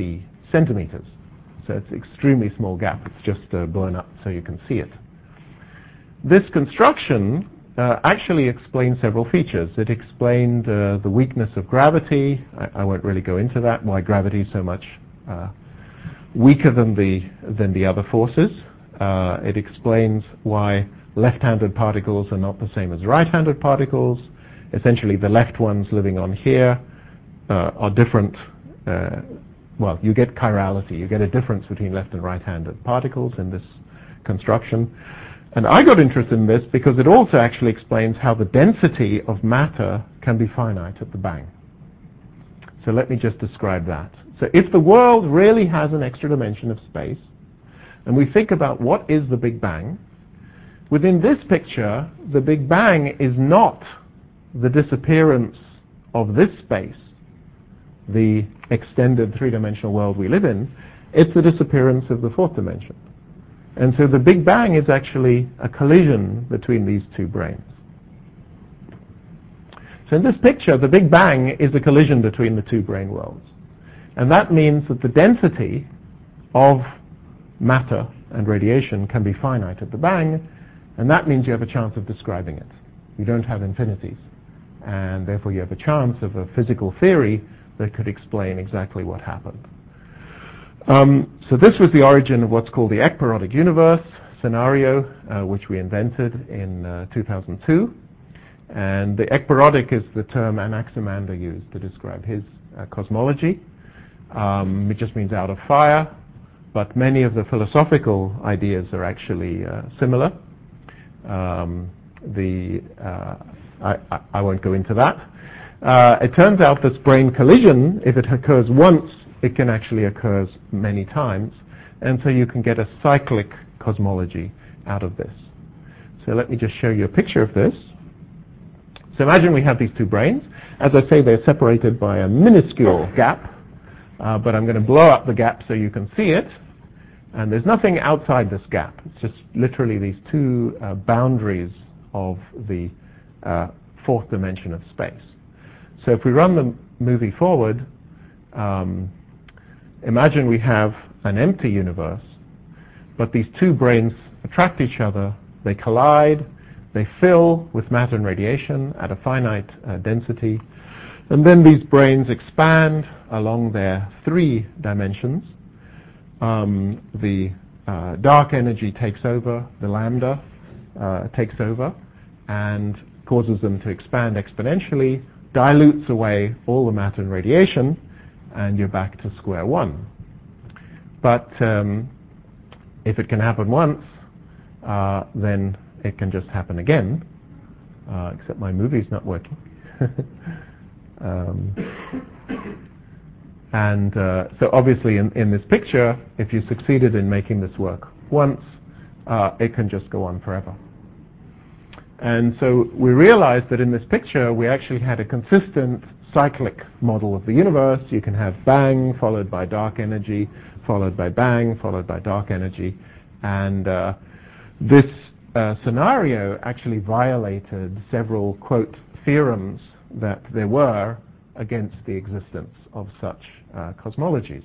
centimeters. So it's an extremely small gap. It's just uh, blown up so you can see it. This construction uh, actually explains several features. It explained uh, the weakness of gravity. I, I won't really go into that, why gravity is so much uh, weaker than the, than the other forces. Uh, it explains why left-handed particles are not the same as right-handed particles. Essentially, the left ones living on here uh, are different. Uh, well, you get chirality. You get a difference between left and right-handed particles in this construction. And I got interested in this because it also actually explains how the density of matter can be finite at the bang. So let me just describe that. So if the world really has an extra dimension of space, and we think about what is the Big Bang, within this picture, the Big Bang is not the disappearance of this space, the extended three-dimensional world we live in. It's the disappearance of the fourth dimension. And so the Big Bang is actually a collision between these two branes. So in this picture, the Big Bang is a collision between the two brane worlds. And that means that the density of matter and radiation can be finite at the bang, and that means you have a chance of describing it. You don't have infinities. And therefore you have a chance of a physical theory that could explain exactly what happened. Um, so this was the origin of what's called the ekpyrotic universe scenario, uh, which we invented in uh, two thousand two. And the ekpyrotic is the term Anaximander used to describe his uh, cosmology. Um, it just means out of fire, but many of the philosophical ideas are actually uh, similar. Um, the uh, I, I, I won't go into that. Uh, it turns out this brane collision, if it occurs once, it can actually occur many times, and so you can get a cyclic cosmology out of this. So let me just show you a picture of this. So imagine we have these two branes. As I say, they're separated by a minuscule gap, uh, but I'm going to blow up the gap so you can see it. And there's nothing outside this gap. It's just literally these two uh, boundaries of the uh, fourth dimension of space. So if we run the movie forward, um, imagine we have an empty universe, but these two branes attract each other, they collide, they fill with matter and radiation at a finite uh, density, and then these branes expand along their three dimensions. Um, the uh, dark energy takes over, the lambda uh, takes over, and causes them to expand exponentially, dilutes away all the matter and radiation, and you're back to square one. But um, if it can happen once, uh, then it can just happen again, uh, except my movie's not working. um, and uh, so obviously in, in this picture, if you succeeded in making this work once, uh, it can just go on forever. And so we realized that in this picture, we actually had a consistent cyclic model of the universe. You can have bang followed by dark energy, followed by bang, followed by dark energy. And uh, this uh, scenario actually violated several, quote, theorems that there were against the existence of such uh, cosmologies.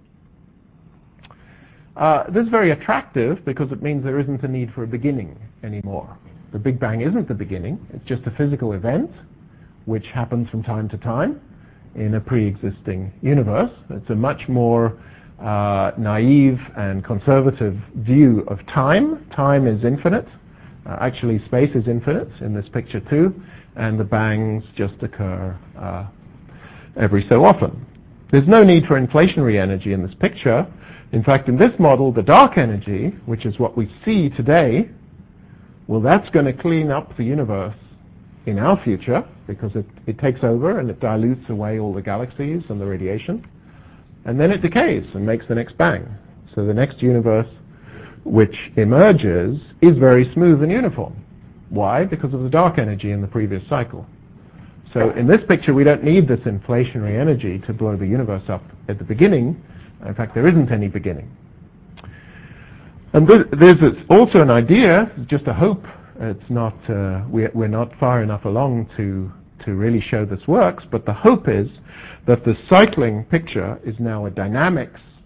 Uh, this is very attractive because it means there isn't a need for a beginning anymore. The Big Bang isn't the beginning. It's just a physical event which happens from time to time in a pre-existing universe. It's a much more uh, naive and conservative view of time. Time is infinite. Uh, actually, space is infinite in this picture too, and the bangs just occur uh, every so often. There's no need for inflationary energy in this picture. In fact, in this model, the dark energy, which is what we see today, well, that's going to clean up the universe in our future because it, it takes over and it dilutes away all the galaxies and the radiation. And then it decays and makes the next bang. So the next universe which emerges is very smooth and uniform. Why? Because of the dark energy in the previous cycle. So in this picture, we don't need this inflationary energy to blow the universe up at the beginning. In fact, there isn't any beginning. And there's also an idea, just a hope. It's not, uh, we're not far enough along to, to really show this works, but the hope is that the cycling picture is now a dynamics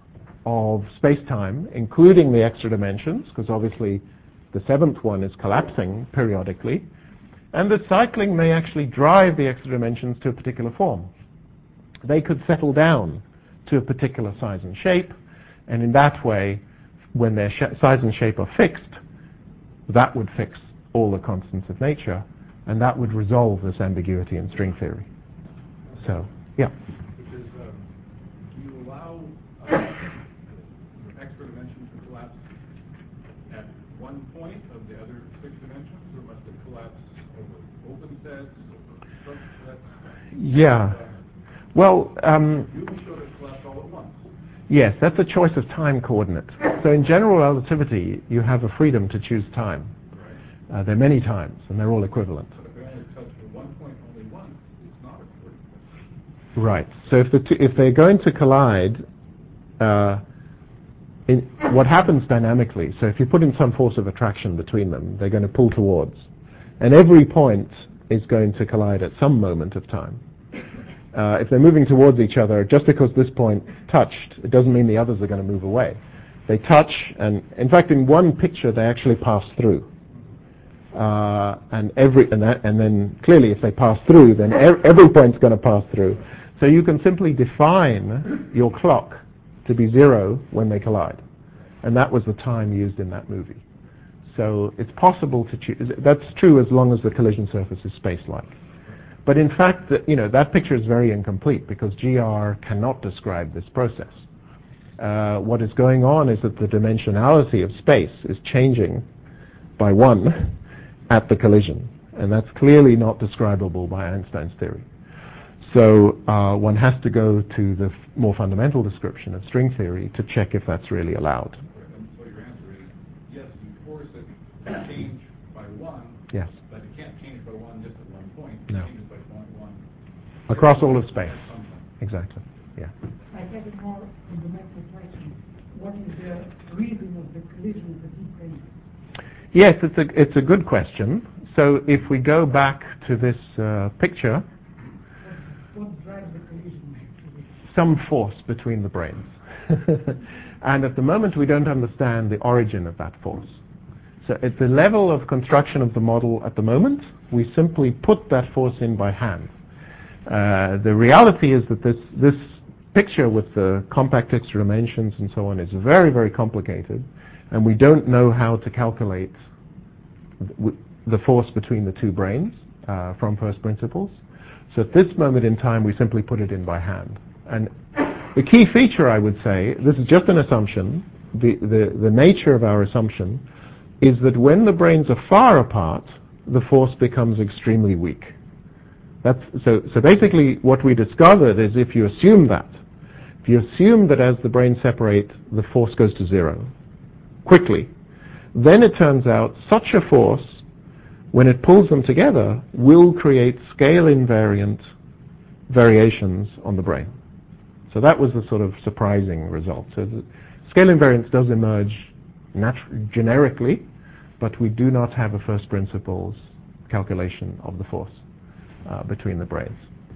of space-time, including the extra dimensions, because obviously the seventh one is collapsing periodically, and the cycling may actually drive the extra dimensions to a particular form. They could settle down to a particular size and shape, and in that way, when their sh- size and shape are fixed, that would fix all the constants of nature, and that would resolve this ambiguity in string theory. So, yeah. Because um, do you allow uh, extra dimension to collapse at one point of the other six dimensions, or must it collapse over open sets, over subsets? Yeah. Uh, Well, um, you can sort of collapse all at once. yes, that's a choice of time coordinate. So in general relativity, you have a freedom to choose time. Right. Uh, there are many times, and they're all equivalent. But if they only touch at one point only once, it's not equivalent. Right. So if the two, if they're going to collide, uh, in what happens dynamically? So if you put in some force of attraction between them, they're going to pull towards, and every point is going to collide at some moment of time. Uh, if they're moving towards each other, just because this point touched, it doesn't mean the others are going to move away. They touch, and in fact, in one picture, they actually pass through. Uh, and every and, that, and then clearly, if they pass through, then er- every point's going to pass through. So you can simply define your clock to be zero when they collide, and that was the time used in that movie. So it's possible to choose. That's true as long as the collision surface is space-like. But in fact, the, you know, that picture is very incomplete because G R cannot describe this process. Uh, what is going on is that the dimensionality of space is changing by one at the collision, and that's clearly not describable by Einstein's theory. So uh, one has to go to the f- more fundamental description of string theory to check if that's really allowed. And so your answer is yes, you force it to change by one, Yes. but it can't change by one just at one point. It No. changes by one, one Across all of space. at some point. Exactly. Yeah. I have a more fundamental question. What is the reason of the collision of the two planes? Yes, it's a it's a good question. So if we go back to this uh, picture, What, what drives the collision? some force between the brains. And at the moment, we don't understand the origin of that force. So at the level of construction of the model at the moment, we simply put that force in by hand. Uh, the reality is that this, this picture with the compact extra dimensions and so on is very, very complicated, and we don't know how to calculate th- the force between the two brains uh, from first principles. So at this moment in time, we simply put it in by hand. And the key feature, I would say, this is just an assumption, the, the, the nature of our assumption is that when the brains are far apart, the force becomes extremely weak. That's, so, so basically what we discovered is if you assume that, if you assume that as the brains separate, the force goes to zero quickly, then it turns out such a force, when it pulls them together, will create scale invariant variations on the brain. So that was the sort of surprising result. So the scale invariance does emerge natu- generically, but we do not have a first principles calculation of the force uh, between the brains.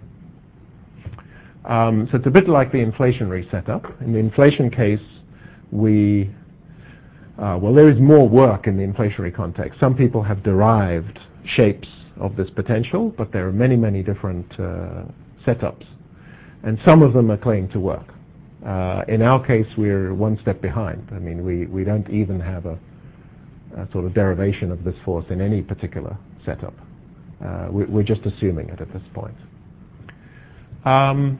Um, so it's a bit like the inflationary setup. In the inflation case, we, uh, well, there is more work in the inflationary context. Some people have derived shapes of this potential, but there are many, many different uh, setups, and some of them are claimed to work. Uh, in our case, we're one step behind. I mean, we, we don't even have a, a sort of derivation of this force in any particular setup. Uh, we, we're just assuming it at this point. Um,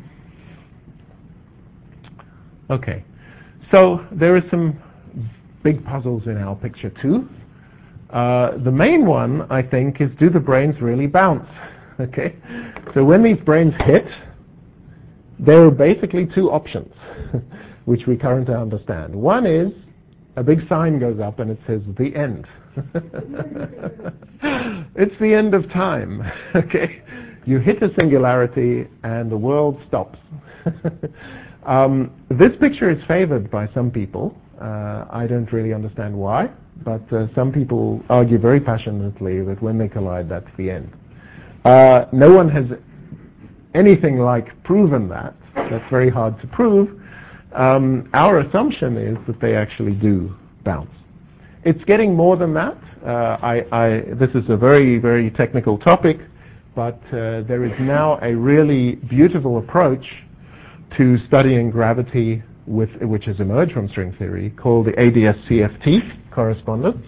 okay, so there are some big puzzles in our picture too. Uh, the main one, I think, is do the brains really bounce? Okay, so when these brains hit, there are basically two options, which we currently understand. One is a big sign goes up and it says the end. It's the end of time. Okay, you hit a singularity and the world stops. um, this picture is favored by some people. Uh, I don't really understand why, but uh, some people argue very passionately that when they collide, that's the end. Uh, no one has anything like proven that. That's very hard to prove. Um, our assumption is that they actually do bounce. It's getting more than that. Uh, I, I, this is a very, very technical topic, but uh, there is now a really beautiful approach to studying gravity, with, which has emerged from string theory, called the A D S C F T correspondence.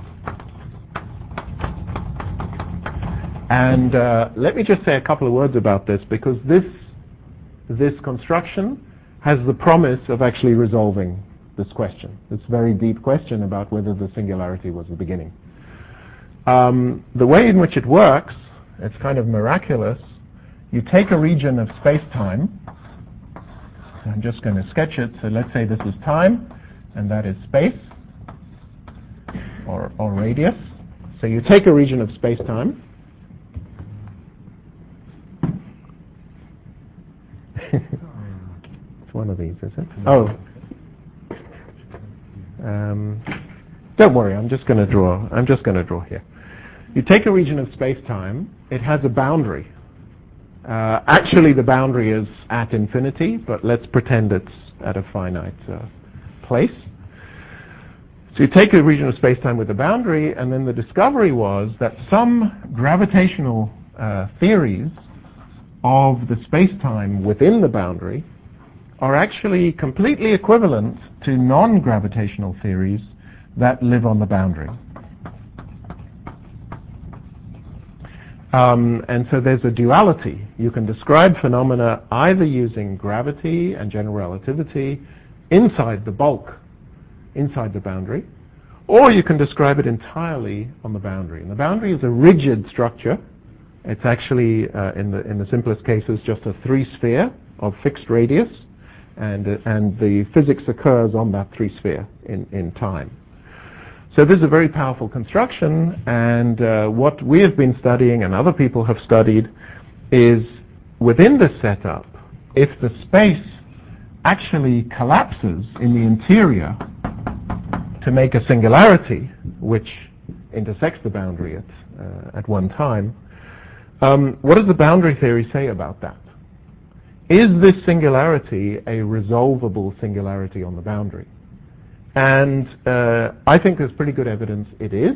And uh, let me just say a couple of words about this, because this, this construction has the promise of actually resolving this question, this very deep question about whether the singularity was the beginning. Um, the way in which it works, it's kind of miraculous. You take a region of space-time. I'm just going to sketch it. So let's say this is time, and that is space, or, or radius. So you take a region of space-time. It's one of these, is it? Oh. Um, don't worry, I'm just going to draw. I'm just going to draw here. You take a region of space-time. It has a boundary. Uh, actually, the boundary is at infinity, but let's pretend it's at a finite uh, place. So you take a region of space-time with a boundary, and then the discovery was that some gravitational uh, theories of the space-time within the boundary are actually completely equivalent to non-gravitational theories that live on the boundary. Um, and so there's a duality. You can describe phenomena either using gravity and general relativity inside the bulk, inside the boundary, or you can describe it entirely on the boundary. And the boundary is a rigid structure. It's actually, uh, in the in the simplest cases, just a three-sphere of fixed radius, and uh, and the physics occurs on that three-sphere in, in time. So this is a very powerful construction, and uh, what we have been studying and other people have studied is within this setup, if the space actually collapses in the interior to make a singularity, which intersects the boundary at, uh, at one time, um, what does the boundary theory say about that? Is this singularity a resolvable singularity on the boundary? And uh, I think there's pretty good evidence it is.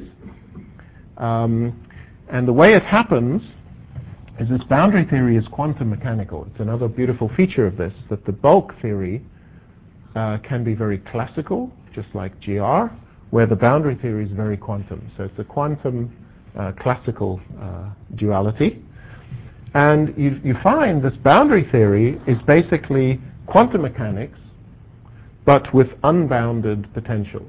Um, and the way it happens is this boundary theory is quantum mechanical. It's another beautiful feature of this, that the bulk theory uh, can be very classical, just like G R, where the boundary theory is very quantum. So it's a quantum uh, classical uh, duality. And you, you find this boundary theory is basically quantum mechanics, but with unbounded potentials.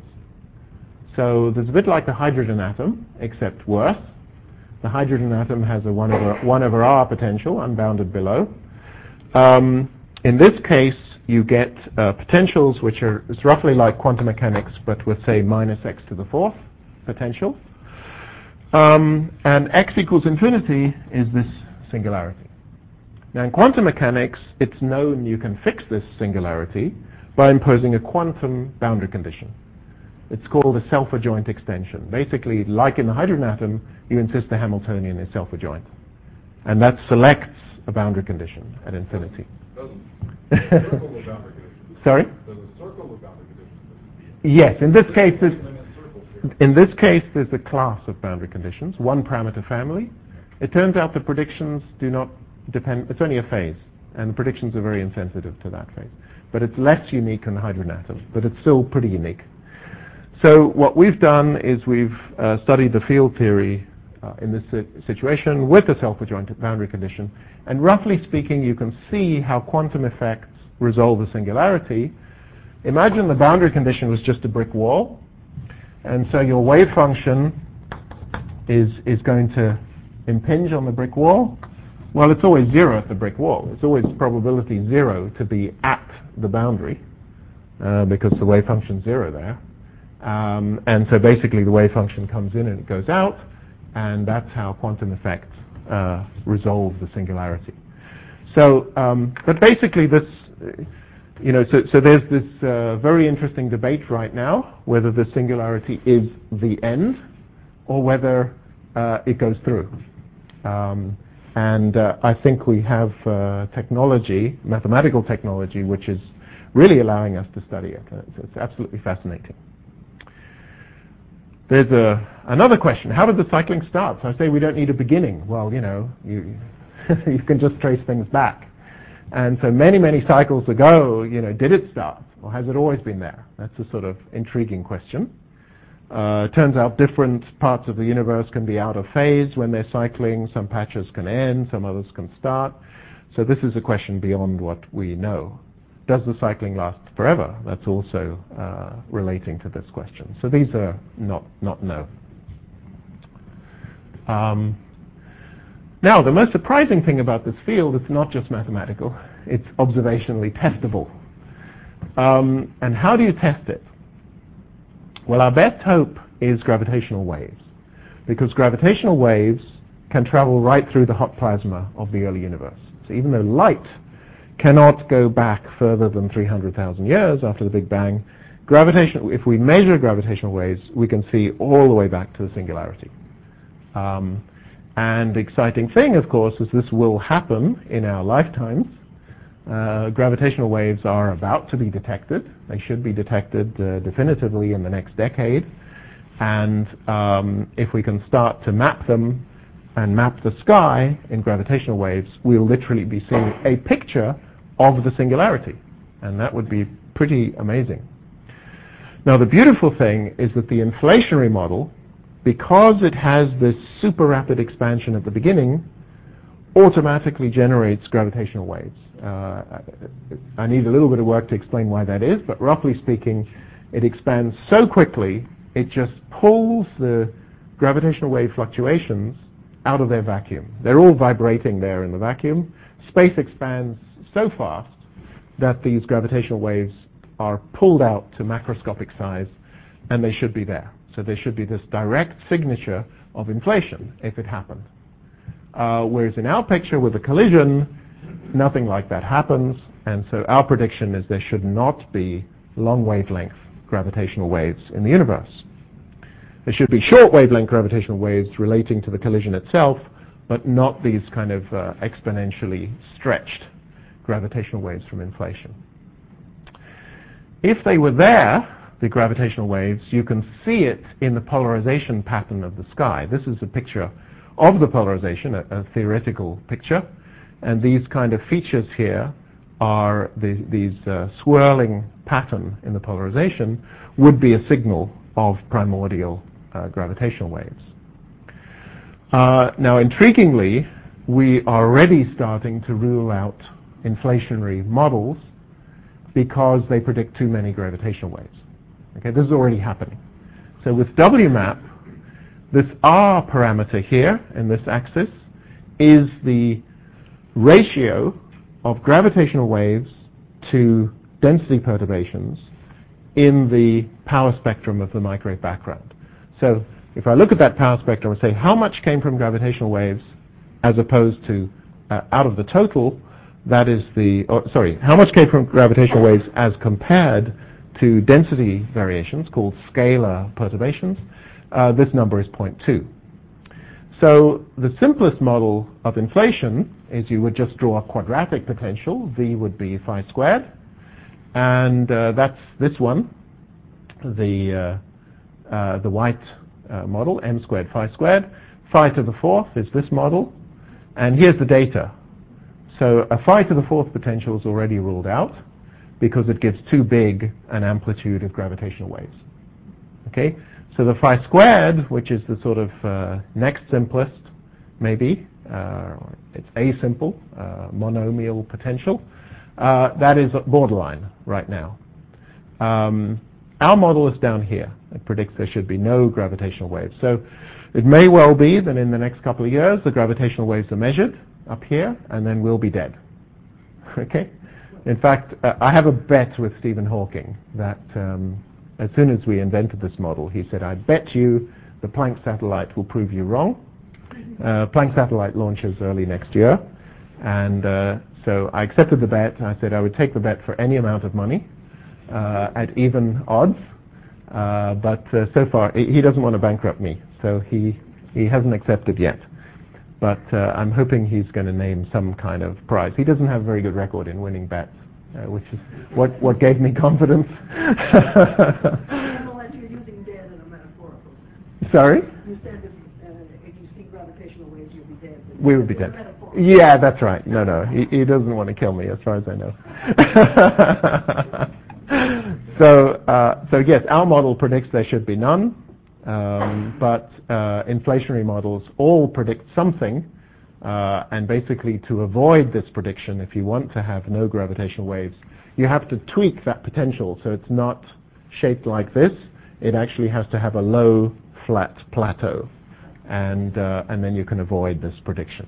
So there's a bit like the hydrogen atom, except worse. The hydrogen atom has a one over, one over R potential, unbounded below. Um, in this case, you get uh, potentials which are it's roughly like quantum mechanics, but with, say, minus x to the fourth potential. Um, and x equals infinity is this singularity. Now, in quantum mechanics, it's known you can fix this singularity by imposing a quantum boundary condition. It's called a self-adjoint extension. Basically, like in the hydrogen atom, you insist the Hamiltonian is self-adjoint. And that selects a boundary condition at infinity. Doesn't circle the boundary condition. Sorry? Does a circle the boundary condition? Yes, in this case, there's, in this case, there's a class of boundary conditions, one parameter family. It turns out the predictions do not depend, it's only a phase, and the predictions are very insensitive to that phase. But it's less unique than the hydrogen atom, but it's still pretty unique. So what we've done is we've uh, studied the field theory uh, in this si situation with a self-adjoint boundary condition, and roughly speaking, you can see how quantum effects resolve the singularity. Imagine the boundary condition was just a brick wall, and so your wave function is, is going to impinge on the brick wall. Well, it's always zero at the brick wall. It's always probability zero to be at the boundary uh, because the wave function's zero there. Um, and so basically the wave function comes in and it goes out, and that's how quantum effects uh, resolve the singularity. So, um, but basically this, you know, so, so there's this uh, very interesting debate right now whether the singularity is the end or whether uh, it goes through. Um, And uh, I think we have uh, technology, mathematical technology, which is really allowing us to study it. It's, it's absolutely fascinating. There's a, another question. How did the cycling start? So I say we don't need a beginning. Well, you know, you, you can just trace things back. And so many, many cycles ago, you know, did it start? Or has it always been there? That's a sort of intriguing question. Uh, turns out different parts of the universe can be out of phase when they're cycling. Some patches can end, some others can start. So this is a question beyond what we know. Does the cycling last forever? That's also uh, relating to this question. So these are not, not known. Um, now, the most surprising thing about this field, it's not just mathematical, it's observationally testable. Um, and how do you test it? Well, our best hope is gravitational waves, because gravitational waves can travel right through the hot plasma of the early universe. So even though light cannot go back further than three hundred thousand years after the Big Bang, gravitation, if we measure gravitational waves, we can see all the way back to the singularity. Um, and the exciting thing, of course, is this will happen in our lifetimes. Uh, gravitational waves are about to be detected. They should be detected uh, definitively in the next decade. And um, if we can start to map them and map the sky in gravitational waves, we'll literally be seeing a picture of the singularity. And that would be pretty amazing. Now, the beautiful thing is that the inflationary model, because it has this super rapid expansion at the beginning, automatically generates gravitational waves. Uh, I need a little bit of work to explain why that is, but roughly speaking, it expands so quickly, it just pulls the gravitational wave fluctuations out of their vacuum. They're all vibrating there in the vacuum. Space expands so fast that these gravitational waves are pulled out to macroscopic size, and they should be there. So there should be this direct signature of inflation if it happened. Uh, whereas in our picture with a collision, nothing like that happens, and so our prediction is there should not be long wavelength gravitational waves in the universe. There should be short wavelength gravitational waves relating to the collision itself, but not these kind of uh, exponentially stretched gravitational waves from inflation. If they were there, the gravitational waves, you can see it in the polarization pattern of the sky. This is a picture of the polarization, a, a theoretical picture. And these kind of features here are the, these uh, swirling pattern in the polarization would be a signal of primordial uh, gravitational waves. Uh, now, intriguingly, we are already starting to rule out inflationary models because they predict too many gravitational waves. Okay, this is already happening. So with W map, this R parameter here in this axis is the ratio of gravitational waves to density perturbations in the power spectrum of the microwave background. So if I look at that power spectrum and say how much came from gravitational waves as opposed to uh, out of the total, that is the, oh, sorry, how much came from gravitational waves as compared to density variations called scalar perturbations, uh, this number is zero point two. So the simplest model of inflation is you would just draw a quadratic potential. V would be phi squared. And uh, that's this one, the, uh, uh, the white uh, model, m squared phi squared. Phi to the fourth is this model. And here's the data. So a phi to the fourth potential is already ruled out because it gives too big an amplitude of gravitational waves. Okay? So the phi squared, which is the sort of uh, next simplest, maybe, uh, it's asimple, uh, monomial potential, uh, that is borderline right now. Um, our model is down here. It predicts there should be no gravitational waves. So it may well be that in the next couple of years the gravitational waves are measured up here and then we'll be dead. Okay? In fact, uh, I have a bet with Stephen Hawking that um, as soon as we invented this model, he said, I bet you the Planck satellite will prove you wrong. Uh, Planck satellite launches early next year. And uh, so I accepted the bet. I said I would take the bet for any amount of money uh, at even odds. Uh, but uh, so far, he doesn't want to bankrupt me. So he, he hasn't accepted yet. But uh, I'm hoping he's going to name some kind of prize. He doesn't have a very good record in winning bets. uh, which is what, what gave me confidence. Nonetheless, you're using dead in a metaphorical sense. Sorry? You said if, uh, if you see gravitational waves, you'll be dead. We would be dead. Yeah, that's right. No, no, he, he doesn't want to kill me, as far as I know. so, uh, so yes, our model predicts there should be none, um, but uh, inflationary models all predict something, uh, and basically to avoid this prediction, if you want to have no gravitational waves, you have to tweak that potential so it's not shaped like this. It actually has to have a low, flat plateau, and uh, and then you can avoid this prediction.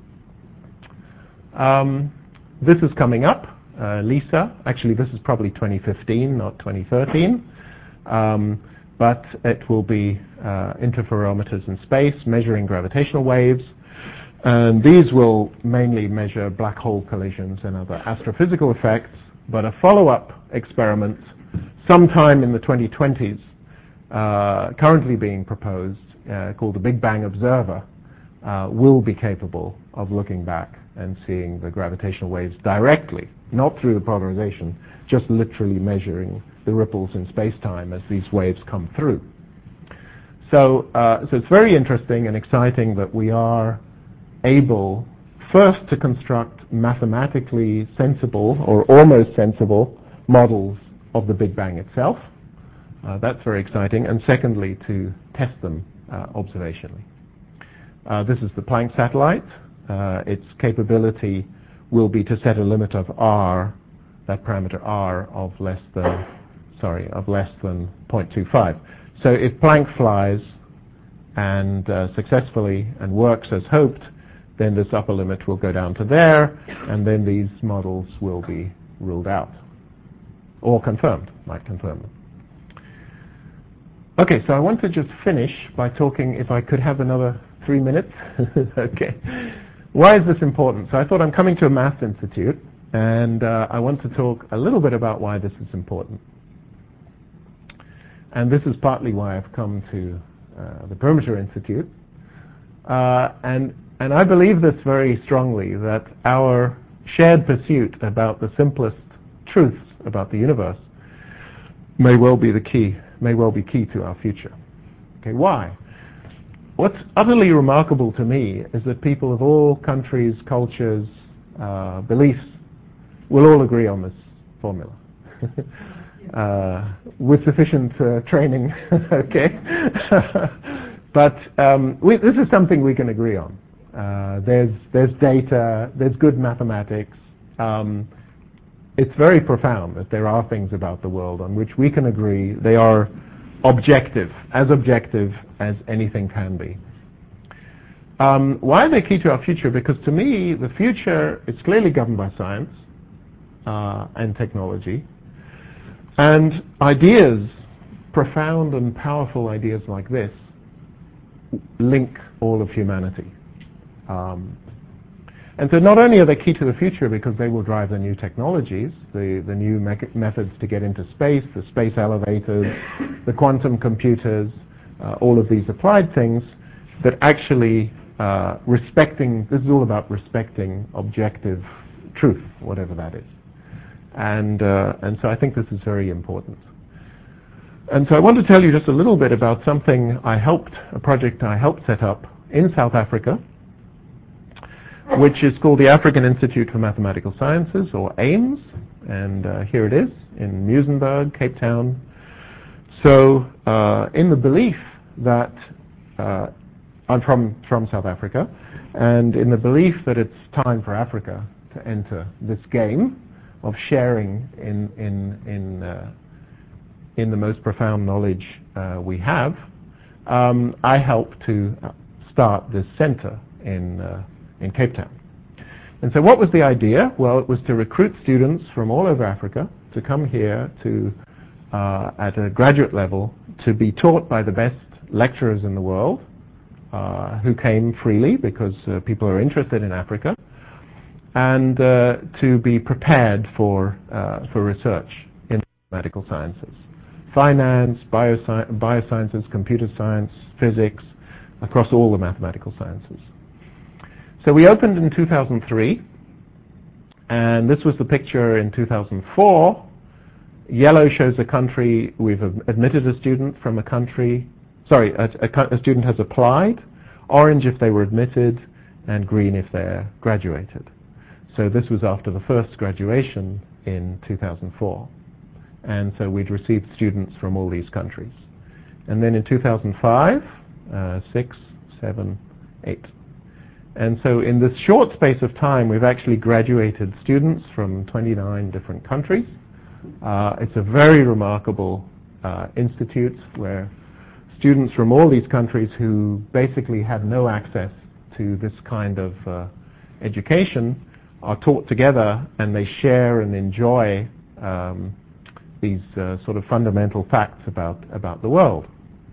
Um, this is coming up, uh, LISA. Actually, this is probably twenty fifteen, not twenty thirteen. Um, but it will be uh, interferometers in space measuring gravitational waves. And these will mainly measure black hole collisions and other astrophysical effects. But a follow-up experiment sometime in the twenty twenties, uh, currently being proposed, uh, called the Big Bang Observer, uh, will be capable of looking back and seeing the gravitational waves directly, not through the polarization, just literally measuring the ripples in space-time as these waves come through. So, uh, so it's very interesting and exciting that we are able first to construct mathematically sensible or almost sensible models of the Big Bang itself. Uh, that's very exciting. And secondly, to test them uh, observationally. Uh, this is the Planck satellite. Uh, its capability will be to set a limit of r, that parameter r, of less than, sorry, of less than zero point two five. So if Planck flies and uh, successfully and works as hoped, then this upper limit will go down to there, and then these models will be ruled out or confirmed, might confirm them. Okay, so I want to just finish by talking, if I could have another three minutes. Okay. Why is this important? So I thought I'm coming to a math institute, and uh, I want to talk a little bit about why this is important. And this is partly why I've come to uh, the Perimeter Institute. Uh, and, and I believe this very strongly, that our shared pursuit about the simplest truths about the universe may well be the key, may well be key to our future. Okay, why? What's utterly remarkable to me is that people of all countries, cultures, uh, beliefs will all agree on this formula uh, with sufficient uh, training. Okay, but um, we, this is something we can agree on. Uh, there's there's data, there's good mathematics. Um, it's very profound that there are things about the world on which we can agree. They are objective, as objective as anything can be. Um, why are they key to our future? Because to me, the future is clearly governed by science uh, and technology. And ideas, profound and powerful ideas like this, link all of humanity. Um, and so not only are they key to the future because they will drive the new technologies, the, the new me- methods to get into space, the space elevators, the quantum computers, uh, all of these applied things, that actually uh, respecting, this is all about respecting objective truth, whatever that is. And, uh, and so I think this is very important. And so I want to tell you just a little bit about something I helped, a project I helped set up in South Africa, which is called the African Institute for Mathematical Sciences, or AIMS, and uh, here it is in Muizenberg, Cape Town. So uh, in the belief that uh, I'm from, from South Africa, and in the belief that it's time for Africa to enter this game of sharing in, in, in, uh, in the most profound knowledge uh, we have, um, I helped to start this center in uh, in Cape Town. And so what was the idea? Well, it was to recruit students from all over Africa to come here to, uh, at a graduate level, to be taught by the best lecturers in the world, uh, who came freely because uh, people are interested in Africa, and uh, to be prepared for, uh, for research in mathematical sciences. Finance, biosci- biosciences, computer science, physics, across all the mathematical sciences. So we opened in two thousand three, And this was the picture in two thousand four. Yellow shows a country we've admitted a student from a country, sorry, a, a, a student has applied, orange if they were admitted, and green if they're graduated. So this was after the first graduation in two thousand four. And so we'd received students from all these countries. And then in two thousand five, uh, six, seven, eight. And so in this short space of time, we've actually graduated students from twenty-nine different countries. Uh, it's a very remarkable uh, institute where students from all these countries who basically have no access to this kind of uh, education are taught together, and they share and enjoy um, these uh, sort of fundamental facts about, about the world.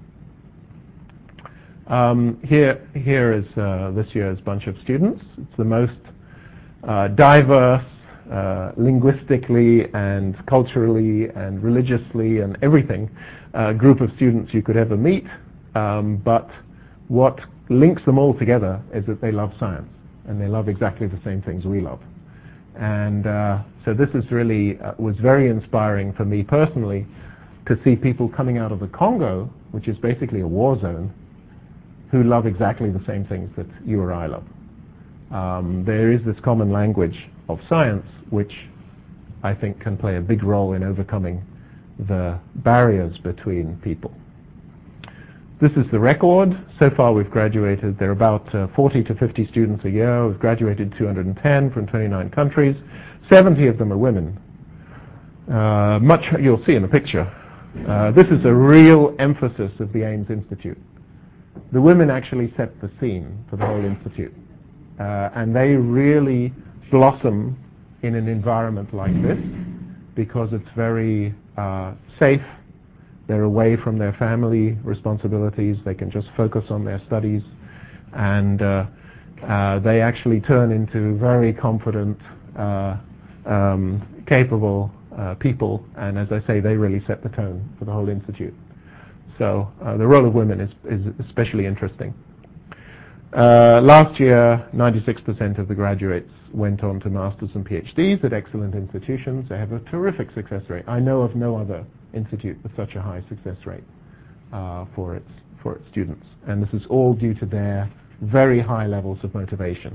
Um, here, here is uh, this year's bunch of students. It's the most uh, diverse, uh, linguistically and culturally and religiously and everything uh, group of students you could ever meet. Um, but what links them all together is that they love science, and they love exactly the same things we love. And uh, so this is really uh, was very inspiring for me personally to see people coming out of the Congo, which is basically a war zone, who love exactly the same things that you or I love. Um, there is this common language of science, which I think can play a big role in overcoming the barriers between people. This is the record. So far we've graduated, there are about uh, forty to fifty students a year. We've graduated two hundred ten from twenty-nine countries. seventy of them are women. Uh, much you'll see in the picture. Uh, this is a real emphasis of the Ames Institute. The women actually set the scene for the whole institute. Uh, and they really blossom in an environment like this because it's very uh, safe. They're away from their family responsibilities. They can just focus on their studies. And uh, uh, they actually turn into very confident, uh, um, capable uh, people. And as I say, they really set the tone for the whole institute. So uh, the role of women is, is especially interesting. Uh, last year, ninety-six percent of the graduates went on to masters and PhDs at excellent institutions. They have a terrific success rate. I know of no other institute with such a high success rate uh, for its for its students, and this is all due to their very high levels of motivation.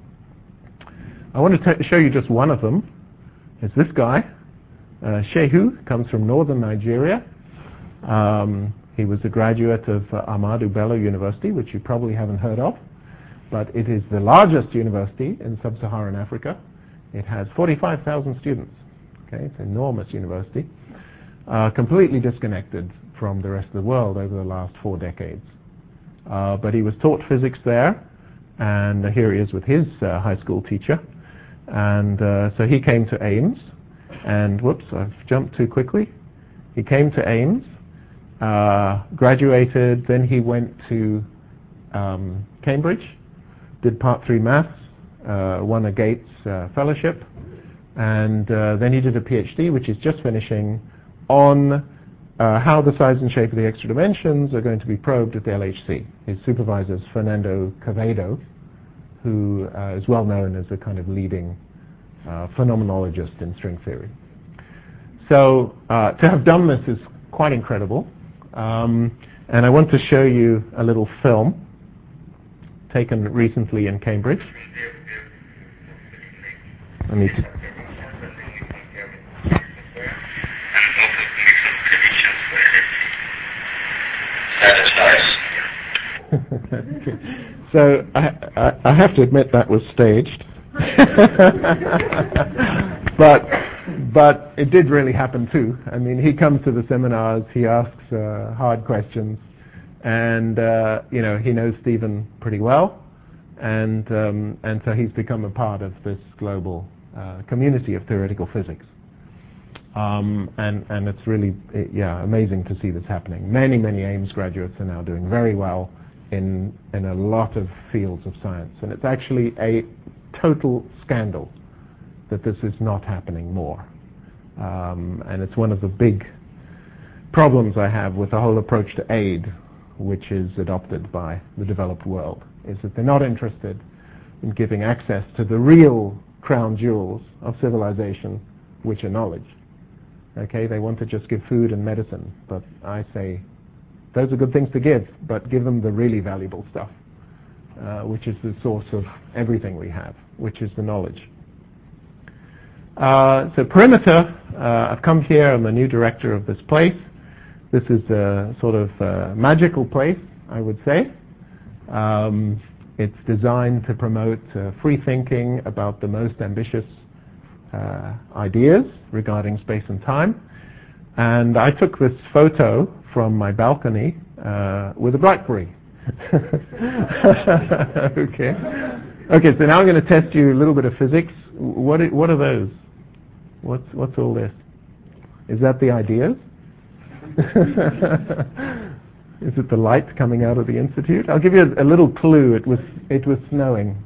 I want to t- show you just one of them. It's this guy, uh, Shehu, comes from northern Nigeria. Um, he was a graduate of uh, Ahmadu Bello University, which you probably haven't heard of, but it is the largest university in sub-Saharan Africa. It has forty-five thousand students. Okay, it's an enormous university, uh, completely disconnected from the rest of the world over the last four decades. Uh, but he was taught physics there, and uh, here he is with his uh, high school teacher. And uh, so he came to Ames, and whoops, I've jumped too quickly. He came to Ames, uh, graduated, then he went to um, Cambridge, did part three maths, uh, won a Gates uh, fellowship, and uh, then he did a PhD, which is just finishing, on uh, how the size and shape of the extra dimensions are going to be probed at the L H C. His supervisor is Fernando Quevedo, who uh, is well known as a kind of leading uh, phenomenologist in string theory. So uh, to have done this is quite incredible. Um, and I want to show you a little film taken recently in Cambridge. I need to... Okay. So I, I, I have to admit that was staged. but but it did really happen too. I mean, he comes to the seminars, he asks uh, hard questions, and uh, you know, he knows Stephen pretty well, and um, and so he's become a part of this global uh, community of theoretical physics. Um, and and it's really it, yeah amazing to see this happening. Many many Ames graduates are now doing very well in in a lot of fields of science, and it's actually a total scandal that this is not happening more. Um, and it's one of the big problems I have with the whole approach to aid, which is adopted by the developed world, is that they're not interested in giving access to the real crown jewels of civilization, which are knowledge. Okay, they want to just give food and medicine, but I say those are good things to give, but give them the really valuable stuff, uh, which is the source of everything we have, which is the knowledge. Uh, so Perimeter, uh, I've come here, I'm the new director of this place. This is a sort of uh, magical place, I would say. Um, it's designed to promote uh, free thinking about the most ambitious uh, ideas regarding space and time. And I took this photo from my balcony uh, with a BlackBerry. Okay. Okay, so now I'm going to test you a little bit of physics. What are, what are those? What's, what's all this? Is that the ideas? Is it the light coming out of the Institute? I'll give you a, a little clue. It was, it was snowing.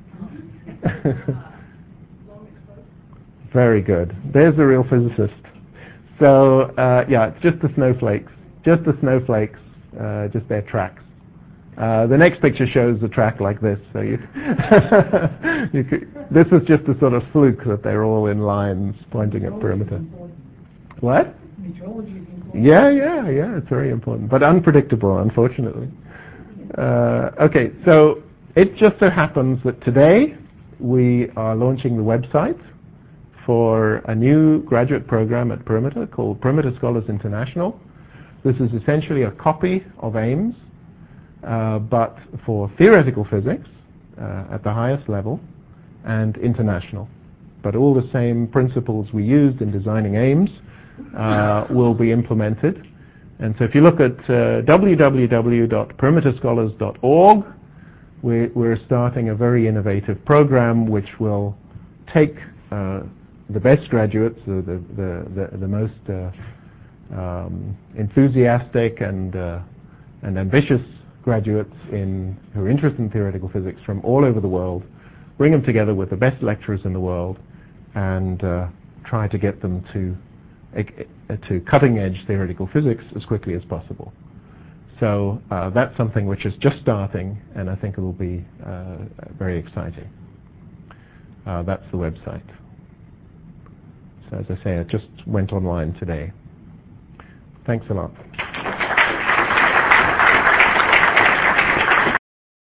Very good. There's a real physicist. So, uh, yeah, it's just the snowflakes. Just the snowflakes, uh, just their tracks. Uh, the next picture shows the track like this. So you, you could, this is just a sort of fluke that they're all in lines pointing at Perimeter. What? Meteorology is important. Yeah, yeah, yeah. It's very important, but unpredictable, unfortunately. Uh, okay, so it just so happens that today we are launching the website for a new graduate program at Perimeter called Perimeter Scholars International. This is essentially a copy of AIMS, uh, but for theoretical physics uh, at the highest level and international. But all the same principles we used in designing AIMS uh, will be implemented. And so if you look at uh, w w w dot perimeter scholars dot org, we, we're starting a very innovative program which will take uh, the best graduates, the, the, the, the, the most uh, um, enthusiastic and, uh, and ambitious graduates in, who are interested in theoretical physics from all over the world, bring them together with the best lecturers in the world, and uh, try to get them to, uh, to cutting-edge theoretical physics as quickly as possible. So uh, that's something which is just starting, and I think it will be uh, very exciting. Uh, that's the website. So as I say, it just went online today. Thanks a lot.